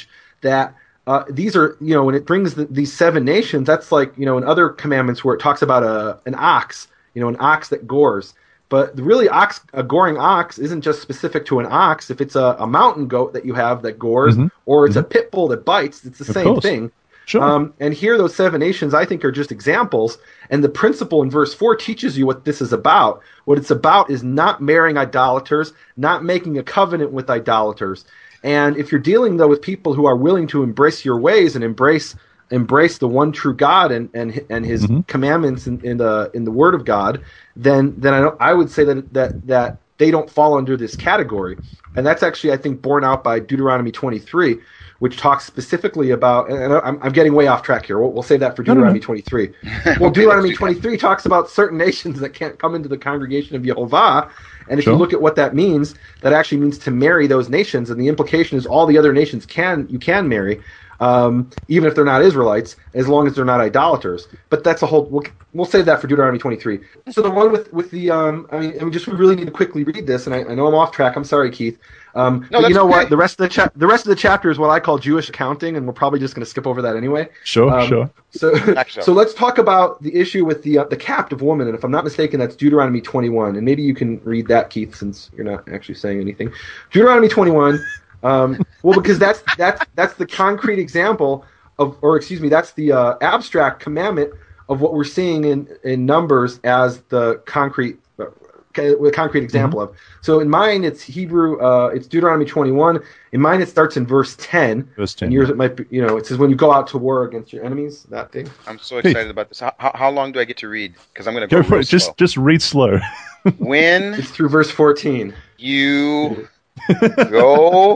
that uh, these are, you know, when it brings the, these seven nations, that's like, you know, in other commandments where it talks about a an ox, you know, an ox that gores. But really, ox, a goring ox isn't just specific to an ox. If it's a, a mountain goat that you have that gores, mm-hmm. or it's mm-hmm. a pit bull that bites, it's the of same course. thing. Sure. Um, and here, those seven nations, I think, are just examples. And the principle in verse four teaches you what this is about. What it's about is not marrying idolaters, not making a covenant with idolaters. And if you're dealing, though, with people who are willing to embrace your ways and embrace embrace the one true God and and and His mm-hmm. commandments in, in the in the Word of God, then then I don't, I would say that that that they don't fall under this category. And that's actually, I think, borne out by Deuteronomy twenty-three, which talks specifically about, and I'm, I'm getting way off track here. We'll, we'll save that for Deuteronomy twenty-three. Well, okay, Deuteronomy twenty-three talks about certain nations that can't come into the congregation of Yehovah. And if sure. you look at what that means, that actually means to marry those nations. And the implication is all the other nations can you can marry, um, even if they're not Israelites, as long as they're not idolaters. But that's a whole. We'll, we'll save that for Deuteronomy twenty-three. So the one with with the, um, I mean, I mean, just we really need to quickly read this. And I, I know I'm off track. I'm sorry, Keith. Um, no, but you know okay. what? The rest of the cha- the rest of the chapter is what I call Jewish accounting, and we're probably just going to skip over that anyway. Sure, um, sure. So, so let's talk about the issue with the uh, the captive woman, and if I'm not mistaken, that's Deuteronomy twenty-one, and maybe you can read that, Keith, since you're not actually saying anything. Deuteronomy twenty-one. Um, well, because that's that's that's the concrete example of, or excuse me, that's the uh, abstract commandment of what we're seeing in in Numbers as the concrete. A concrete example mm-hmm. of. So in mine, it's Hebrew. Uh, it's Deuteronomy twenty-one. In mine, it starts in verse ten. Verse ten. In yours, it might be. You know, it says when you go out to war against your enemies. That thing. I'm so excited about this. How, how long do I get to read? Because I'm going to go, go for real it. Just slow. just read slow. When it's through verse fourteen. You go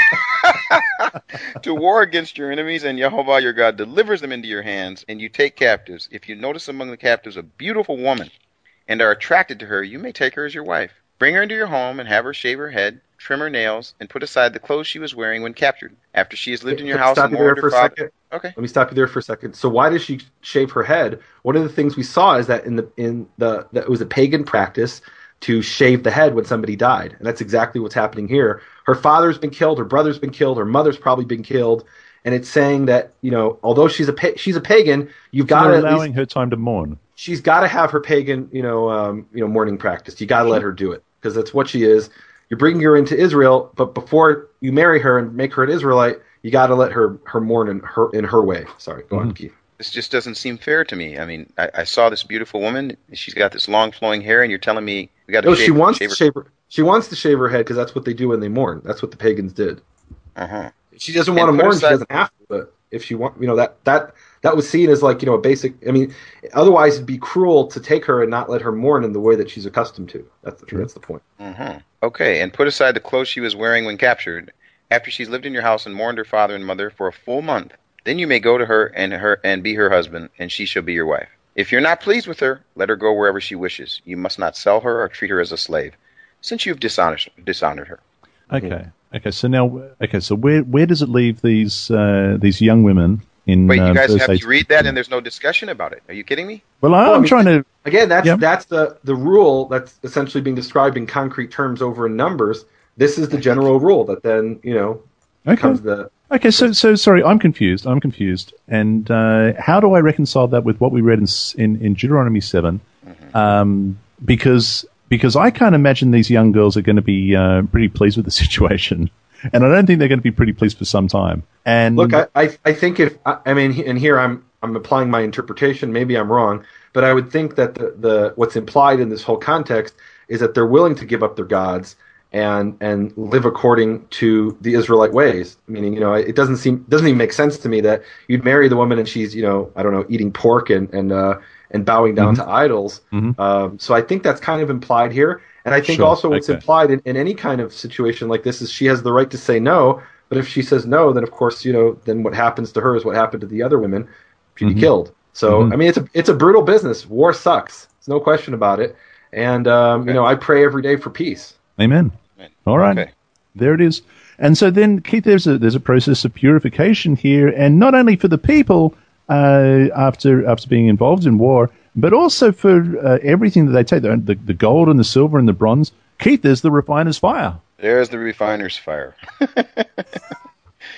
to war against your enemies, and Yehovah your God delivers them into your hands, and you take captives. If you notice among the captives a beautiful woman, and are attracted to her, you may take her as your wife. Bring her into your home and have her shave her head, trim her nails, and put aside the clothes she was wearing when captured. After she has lived in your house and mourned her father. Okay. Let me stop you there for a second. So why does she shave her head? One of the things we saw is that in the in the that it was a pagan practice to shave the head when somebody died, and that's exactly what's happening here. Her father's been killed, her brother's been killed, her mother's probably been killed, and it's saying that, you know, although she's a pa- she's a pagan, you've got to allowing least, her time to mourn. She's got to have her pagan, you know, um, you know, mourning practice. You got to let her do it because that's what she is. You're bringing her into Israel, but before you marry her and make her an Israelite, you got to let her her mourn in her in her way. Sorry, go mm-hmm. on, Keith. This just doesn't seem fair to me. I mean, I, I saw this beautiful woman. She's got this long flowing hair, and you're telling me we got to no, shave, she wants shave to shave her. She wants to shave her head because that's what they do when they mourn. That's what the pagans did. Uh huh. She doesn't want to mourn. She doesn't have to, but if she want, you know, that that. That was seen as like, you know, a basic. I mean, otherwise it'd be cruel to take her and not let her mourn in the way that she's accustomed to. That's the, that's the point. Mm-hmm. Okay, and put aside the clothes she was wearing when captured. After she's lived in your house and mourned her father and mother for a full month, then you may go to her and her and be her husband, and she shall be your wife. If you're not pleased with her, let her go wherever she wishes. You must not sell her or treat her as a slave, since you've dishonored dishonored her. Okay. Mm-hmm. Okay. So now, okay. So where where does it leave these uh, these young women? In, Wait, you guys uh, have to read that, and there's no discussion about it. Are you kidding me? Well, I'm well, I mean, trying to. Again, that's yeah. that's the, the rule that's essentially being described in concrete terms over in Numbers. This is the general rule that then, you know, okay. becomes the. Okay, so so sorry, I'm confused. I'm confused. And uh, how do I reconcile that with what we read in in, in Deuteronomy seven? Mm-hmm. Um, because because I can't imagine these young girls are going to be uh, pretty pleased with the situation. And I don't think they're going to be pretty pleased for some time. And look, I, I, I think if I, I mean, and here I'm, I'm applying my interpretation. Maybe I'm wrong, but I would think that the, the what's implied in this whole context is that they're willing to give up their gods and and live according to the Israelite ways. Meaning, you know, it doesn't seem doesn't even make sense to me that you'd marry the woman and she's, you know, I don't know, eating pork and and uh, and bowing down mm-hmm. to idols. Mm-hmm. Um, so I think that's kind of implied here. And I think sure. also what's okay. implied in, in any kind of situation like this is she has the right to say no, but if she says no, then of course, you know, then what happens to her is what happened to the other women. She'd mm-hmm. be killed. So, mm-hmm. I mean, it's a it's a brutal business. War sucks. There's no question about it. And, um, okay. you know, I pray every day for peace. Amen. All right. Okay. There it is. And so then, Keith, there's a there's a process of purification here, and not only for the people uh, after after being involved in war, but also for uh, everything that they take, the, the the gold and the silver and the bronze. Keith, there's the refiner's fire. There's the refiner's fire.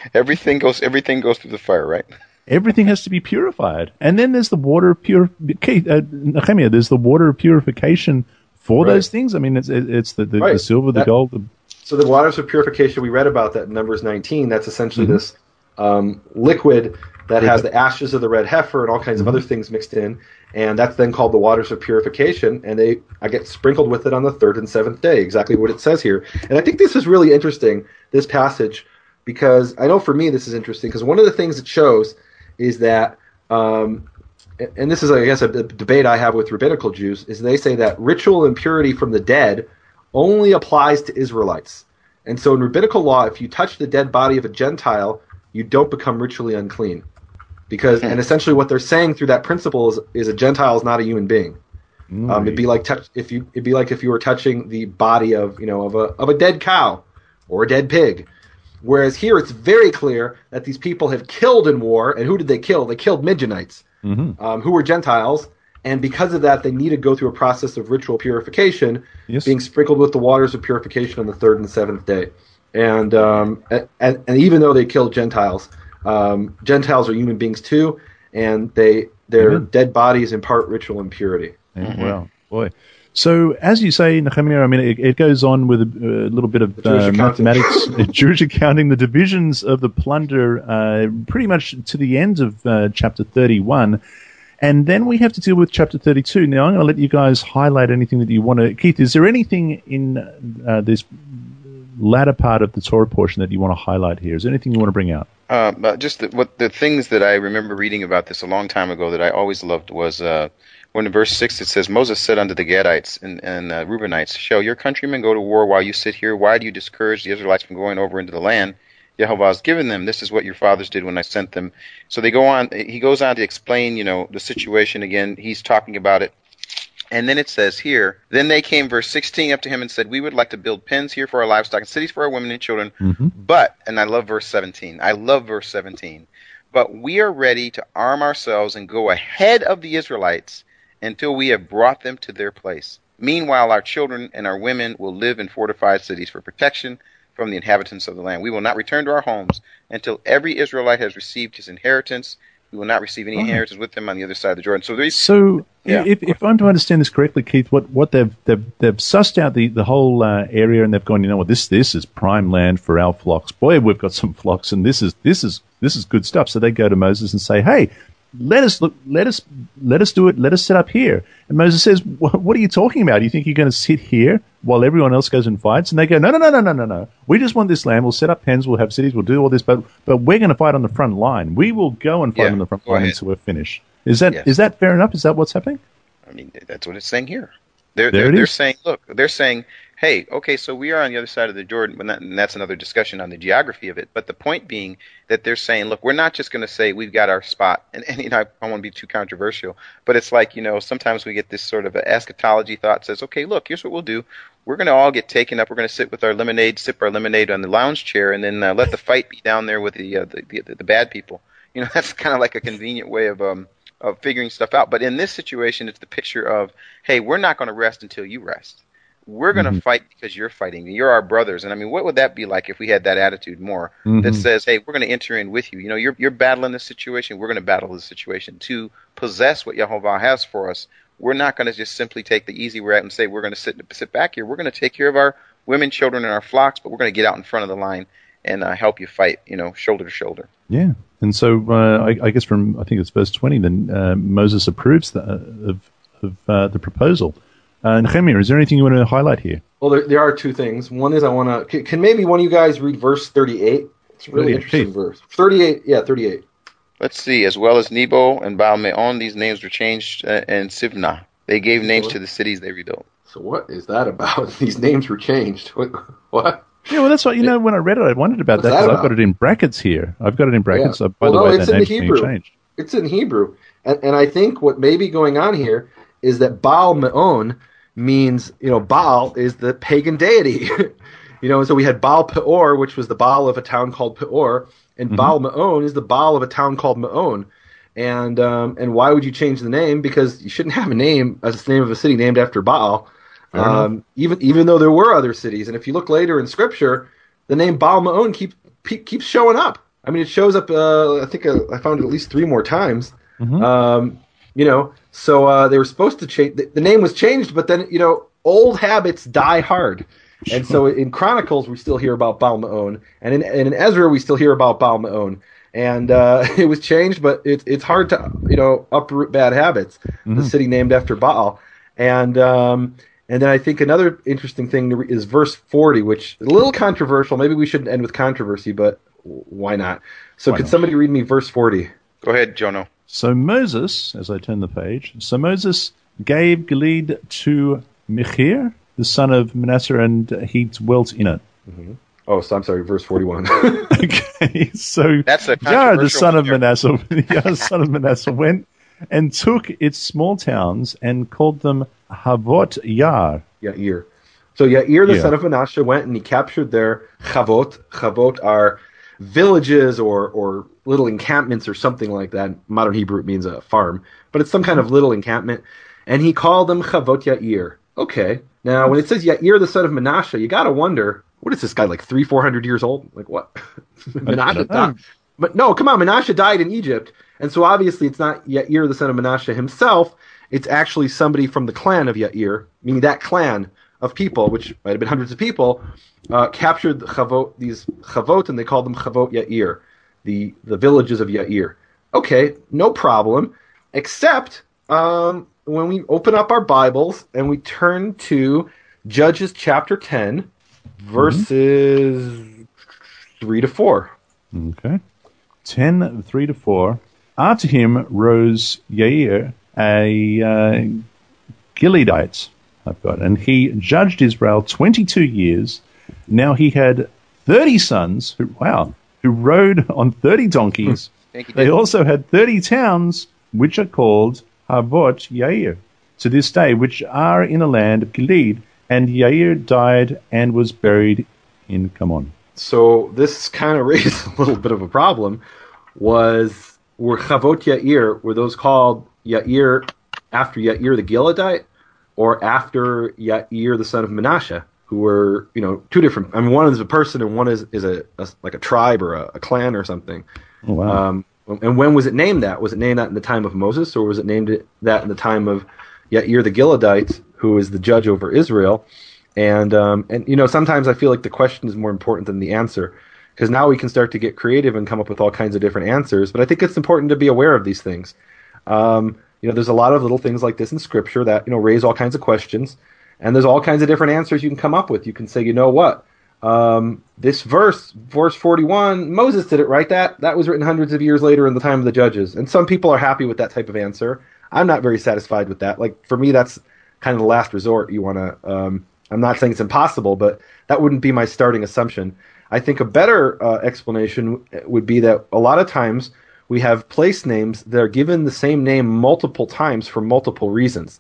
everything goes everything goes through the fire, right? Everything has to be purified. And then there's the water of pure, uh, Nehemiah, there's the water of purification for right. those things. I mean, it's it's the, the, right. the silver, the that, gold. The... So the waters of purification, we read about that in Numbers nineteen. That's essentially mm-hmm. this um, liquid that has the ashes of the red heifer and all kinds mm-hmm. of other things mixed in. And that's then called the waters of purification. And they I get sprinkled with it on the third and seventh day, exactly what it says here. And I think this is really interesting, this passage, because I know for me this is interesting, because one of the things it shows is that, um, and this is, I guess, a, a debate I have with rabbinical Jews, is they say that ritual impurity from the dead only applies to Israelites. And so in rabbinical law, if you touch the dead body of a Gentile, you don't become ritually unclean. Because, and essentially what they're saying through that principle is, is a Gentile is not a human being. Mm. Um, it'd be like touch, if you it'd be like if you were touching the body of you know of a of a dead cow or a dead pig. Whereas here it's very clear that these people have killed in war, and who did they kill? They killed Midianites, mm-hmm. um, who were Gentiles, and because of that, they need to go through a process of ritual purification, yes. being sprinkled with the waters of purification on the third and seventh day. And um, and, and even though they killed Gentiles, um, Gentiles are human beings too, and they their mm-hmm. dead bodies impart ritual impurity. Yeah, mm-hmm. Wow, boy. So, as you say, Nehemiah, I mean, it, it goes on with a, a little bit of uh, mathematics, Jewish accounting, the divisions of the plunder, uh, pretty much to the end of uh, chapter thirty-one. And then we have to deal with chapter thirty-two. Now, I'm going to let you guys highlight anything that you want to. Keith, is there anything in uh, this latter part of the Torah portion that you want to highlight here? Is there anything you want to bring out? Uh, just the, what the things that I remember reading about this a long time ago that I always loved was... Uh, When in verse six it says, Moses said unto the Gadites and, and uh, Reubenites, shall your countrymen go to war while you sit here? Why do you discourage the Israelites from going over into the land Yehovah has given them? This is what your fathers did when I sent them. So they go on. He goes on to explain, you know, the situation again. He's talking about it. And then it says here, then they came, verse sixteen, up to him and said, we would like to build pens here for our livestock and cities for our women and children. Mm-hmm. But, and I love verse seventeen. I love verse seventeen. But we are ready to arm ourselves and go ahead of the Israelites until we have brought them to their place. Meanwhile, our children and our women will live in fortified cities for protection from the inhabitants of the land. We will not return to our homes until every Israelite has received his inheritance. We will not receive any oh. inheritance with them on the other side of the Jordan. So, there is, so yeah. if, if I'm to understand this correctly, Keith, what, what they've, they've they've sussed out the, the whole uh, area, and they've gone, you know what, this this is prime land for our flocks. Boy, we've got some flocks, and this is this is this is good stuff. So they go to Moses and say, hey, Let us look. Let us let us do it. Let us set up here. And Moses says, "What are you talking about? You think you're going to sit here while everyone else goes and fights?" And they go, "No, no, no, no, no, no, no. We just want this land. We'll set up pens. We'll have cities. We'll do all this, but but we're going to fight on the front line. We will go and fight yeah, on the front line until we're finished." Is that yes. is that fair enough? Is that what's happening? I mean, that's what it's saying here. They're there they're, they're saying, look, they're saying, hey, okay, so we are on the other side of the Jordan, but that, and that's another discussion on the geography of it. But the point being that they're saying, look, we're not just going to say we've got our spot. And, and you know, I, I don't want to be too controversial, but it's like, you know, sometimes we get this sort of eschatology thought says, okay, look, here's what we'll do. We're going to all get taken up. We're going to sit with our lemonade, sip our lemonade on the lounge chair, and then uh, let the fight be down there with the, uh, the, the the bad people. You know, that's kind of like a convenient way of um of figuring stuff out. But in this situation, it's the picture of, hey, we're not going to rest until you rest. We're going to mm-hmm. fight because you're fighting. You're our brothers. And I mean, what would that be like if we had that attitude more mm-hmm. that says, hey, we're going to enter in with you. You know, you're you're battling this situation. We're going to battle this situation to possess what Yehovah has for us. We're not going to just simply take the easy route and say we're going to sit sit back here. We're going to take care of our women, children, and our flocks, but we're going to get out in front of the line and uh, help you fight, you know, shoulder to shoulder. Yeah. And so uh, I, I guess from, I think it's verse twenty, then uh, Moses approves the, of, of uh, the proposal. Uh, Nehemiah, is there anything you want to highlight here? Well, there, there are two things. One is I want to, can, can maybe one of you guys read verse thirty-eight? It's a really thirty-eight. Interesting verse. thirty-eight, yeah, thirty-eight. Let's see. As well as Nebo and Baal-Meon, these names were changed, uh, and Sivnah. They gave names to the cities they rebuilt. So what is that about? These names were changed. What? what? Yeah, well, that's what, you know, when I read it, I wondered about What's that, because I've got it in brackets here. I've got it in brackets. Yeah. So, by well, the no, way, it's that in name's Hebrew. being changed. It's in Hebrew. And, and I think what may be going on here is that Baal-Meon means, you know, Baal is the pagan deity. You know, so we had Baal Peor, which was the Baal of a town called Peor, and mm-hmm. Baal-Meon is the Baal of a town called Meon. And um, and why would you change the name? Because you shouldn't have a name as the name of a city named after Baal, um, even even though there were other cities. And if you look later in Scripture, the name Baal-Meon keep, keeps showing up. I mean, it shows up. Uh, I think uh, I found it at least three more times. Mm-hmm. Um, you know, so uh, they were supposed to change. The, the name was changed, but then you know, old habits die hard. And so in Chronicles, we still hear about Baal Me'on, and in, and in Ezra, we still hear about Baal Me'on. And uh, it was changed, but it, it's hard to, you know, uproot bad habits. Mm-hmm. The city named after Baal. And um, and then I think another interesting thing is verse forty, which is a little controversial. Maybe we shouldn't end with controversy, but why not? So why could not? Somebody read me verse forty? Go ahead, Jono. So Moses, as I turn the page, so Moses gave Gilead to Mechir, the son of Manasseh, and he dwelt in it. Mm-hmm. Oh, so I'm sorry, verse forty-one. Okay, so That's a Jared, the son of Manasseh, the son of Manasseh, went and took its small towns and called them Havot Yar. Yair. So Yair, the yeah. son of Manasseh, went and he captured their Chavot. Chavot are villages or, or little encampments or something like that. In modern Hebrew, it means a farm, but it's some kind of little encampment. And he called them Chavot Yair. Okay. Now, when it says Yair, the son of Manasseh, you got to wonder, what is this guy, like three, four hundred years old? Like what? Manasseh died. But no, come on, Manasseh died in Egypt, and so obviously it's not Yair, the son of Manasseh himself. It's actually somebody from the clan of Yair, meaning that clan of people, which might have been hundreds of people, uh, captured the Chavot, these Chavot, and they called them Chavot Yair, the the villages of Yair. Okay, no problem, except um, when we open up our Bibles and we turn to Judges chapter ten, verses mm-hmm. three to four. Okay. ten, three to four. After him rose Yair, a uh, Gileadite, I've got, and he judged Israel twenty-two years. Now he had thirty sons, who, wow, who rode on thirty donkeys. They also had thirty towns, which are called Havot Yair, to this day, which are in the land of Gilead. And Yair died and was buried in Kamon. So this kind of raised a little bit of a problem. Was were Chavot Yair, were those called Yair after Yair the Gileadite, or after Yair the son of Manasseh, who were, you know, two different? I mean, one is a person and one is is a, a like a tribe or a, a clan or something. Oh, wow. Um, and when was it named that? Was it named that in the time of Moses, or was it named that in the time of Yair the Gileadite, who is the judge over Israel? And, um, and you know, sometimes I feel like the question is more important than the answer, because now we can start to get creative and come up with all kinds of different answers. But I think it's important to be aware of these things. Um, you know, there's a lot of little things like this in Scripture that, you know, raise all kinds of questions, and there's all kinds of different answers you can come up with. You can say, you know what, um, this verse, verse forty-one, Moses did it, right? That that was written hundreds of years later in the time of the judges. And some people are happy with that type of answer. I'm not very satisfied with that. Like, for me, that's kind of the last resort. You want to, um, I'm not saying it's impossible, but that wouldn't be my starting assumption. I think a better uh, explanation would be that a lot of times we have place names that are given the same name multiple times for multiple reasons.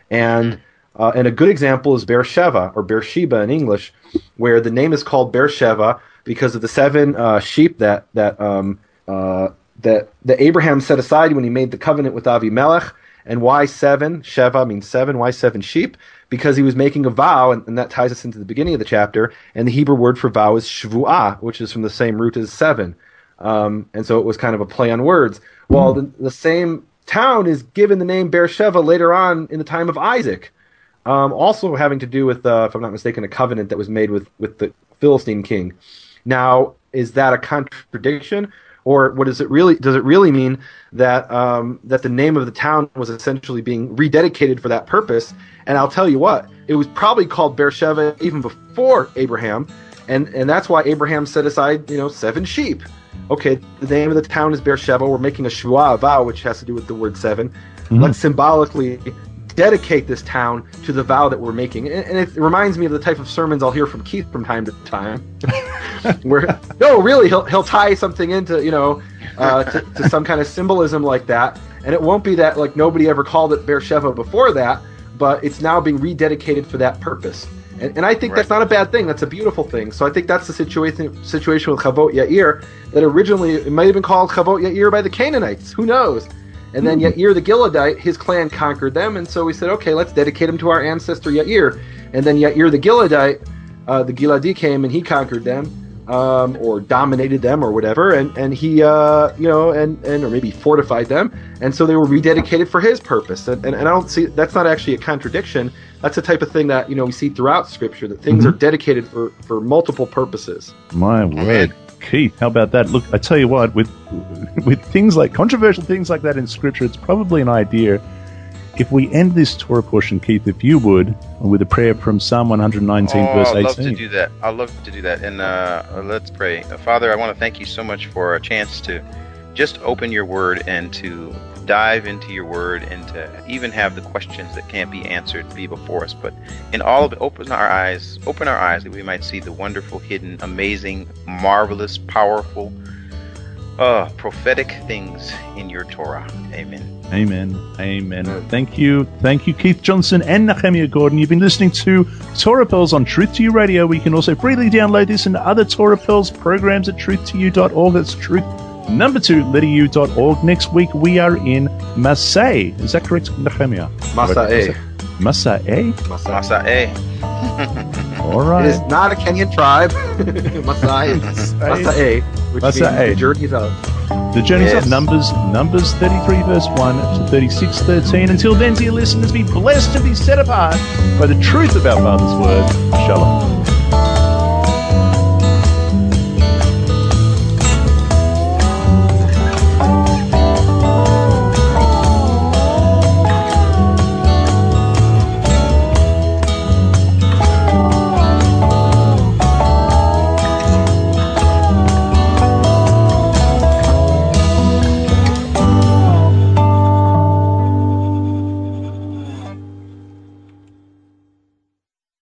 And uh, and a good example is Beersheba, or Beersheba in English, where the name is called Beersheba because of the seven uh, sheep that that um, uh, that that Abraham set aside when he made the covenant with Avimelech. And why seven? Sheva means seven. Why seven sheep? Because he was making a vow, and, and that ties us into the beginning of the chapter. And the Hebrew word for vow is shvu'ah, which is from the same root as seven. Um, and so it was kind of a play on words. Well, the, the same town is given the name Beersheba later on in the time of Isaac, um, also having to do with, uh, if I'm not mistaken, a covenant that was made with, with the Philistine king. Now, is that a contradiction? Or what does it really? Does it really mean that um, that the name of the town was essentially being rededicated for that purpose? And I'll tell you what, it was probably called Beersheba even before Abraham, and and that's why Abraham set aside, you know, seven sheep. Okay, the name of the town is Beersheba. We're making a shvuah, a vow, which has to do with the word seven. Mm-hmm. Let's symbolically dedicate this town to the vow that we're making. And, and it reminds me of the type of sermons I'll hear from Keith from time to time. Where, no, really, he'll he'll tie something into, you know, uh, to, to some kind of symbolism like that. And it won't be that, like, nobody ever called it Beersheba before that, but it's now being rededicated for that purpose. And, and I think right. that's not a bad thing. That's a beautiful thing. So I think that's the situation situation with Chavot Yair, that originally it might have been called Chavot Yair by the Canaanites. Who knows? And then Yair the Gileadite, his clan conquered them, and so we said, okay, let's dedicate him to our ancestor Yair. And then Yair the Gileadite, uh, the Giladi came and he conquered them. um, or dominated them or whatever, and and he uh, you know and and or maybe fortified them, and so they were rededicated for his purpose. And, and, and I don't see that's not actually a contradiction. That's the type of thing that you know we see throughout Scripture, that things mm-hmm. are dedicated for for multiple purposes. My word. Keith, how about that? Look, I tell you what, with with things like controversial things like that in Scripture, it's probably an idea. If we end this Torah portion, Keith, if you would, with a prayer from Psalm one nineteen, oh, verse eighteen. I'd love to do that. I'd love to do that. And uh, let's pray. Uh, Father, I want to thank you so much for a chance to just open your word and to dive into your word and to even have the questions that can't be answered be before us. But in all of it, open our eyes, open our eyes that we might see the wonderful, hidden, amazing, marvelous, powerful, uh, prophetic things in your Torah. Amen. Amen. Amen. Thank you. Thank you, Keith Johnson and Nehemiah Gordon. You've been listening to Torah Pearls on Truth to You Radio. We can also freely download this and other Torah Pearls programs at truth to you dot org. That's truth number two, letter u dot org. Next week we are in Masay. Is that correct, Nehemiah? Masay. Masay? Masay. All right. It is not a Kenyan tribe. Masay. Masay. Which Masay. means the journeys of. The journeys Yes. of Numbers, Numbers thirty-three, verse one to thirty-six, thirteen. Until then, dear listeners, be blessed to be set apart by the truth of our Father's word. Shalom.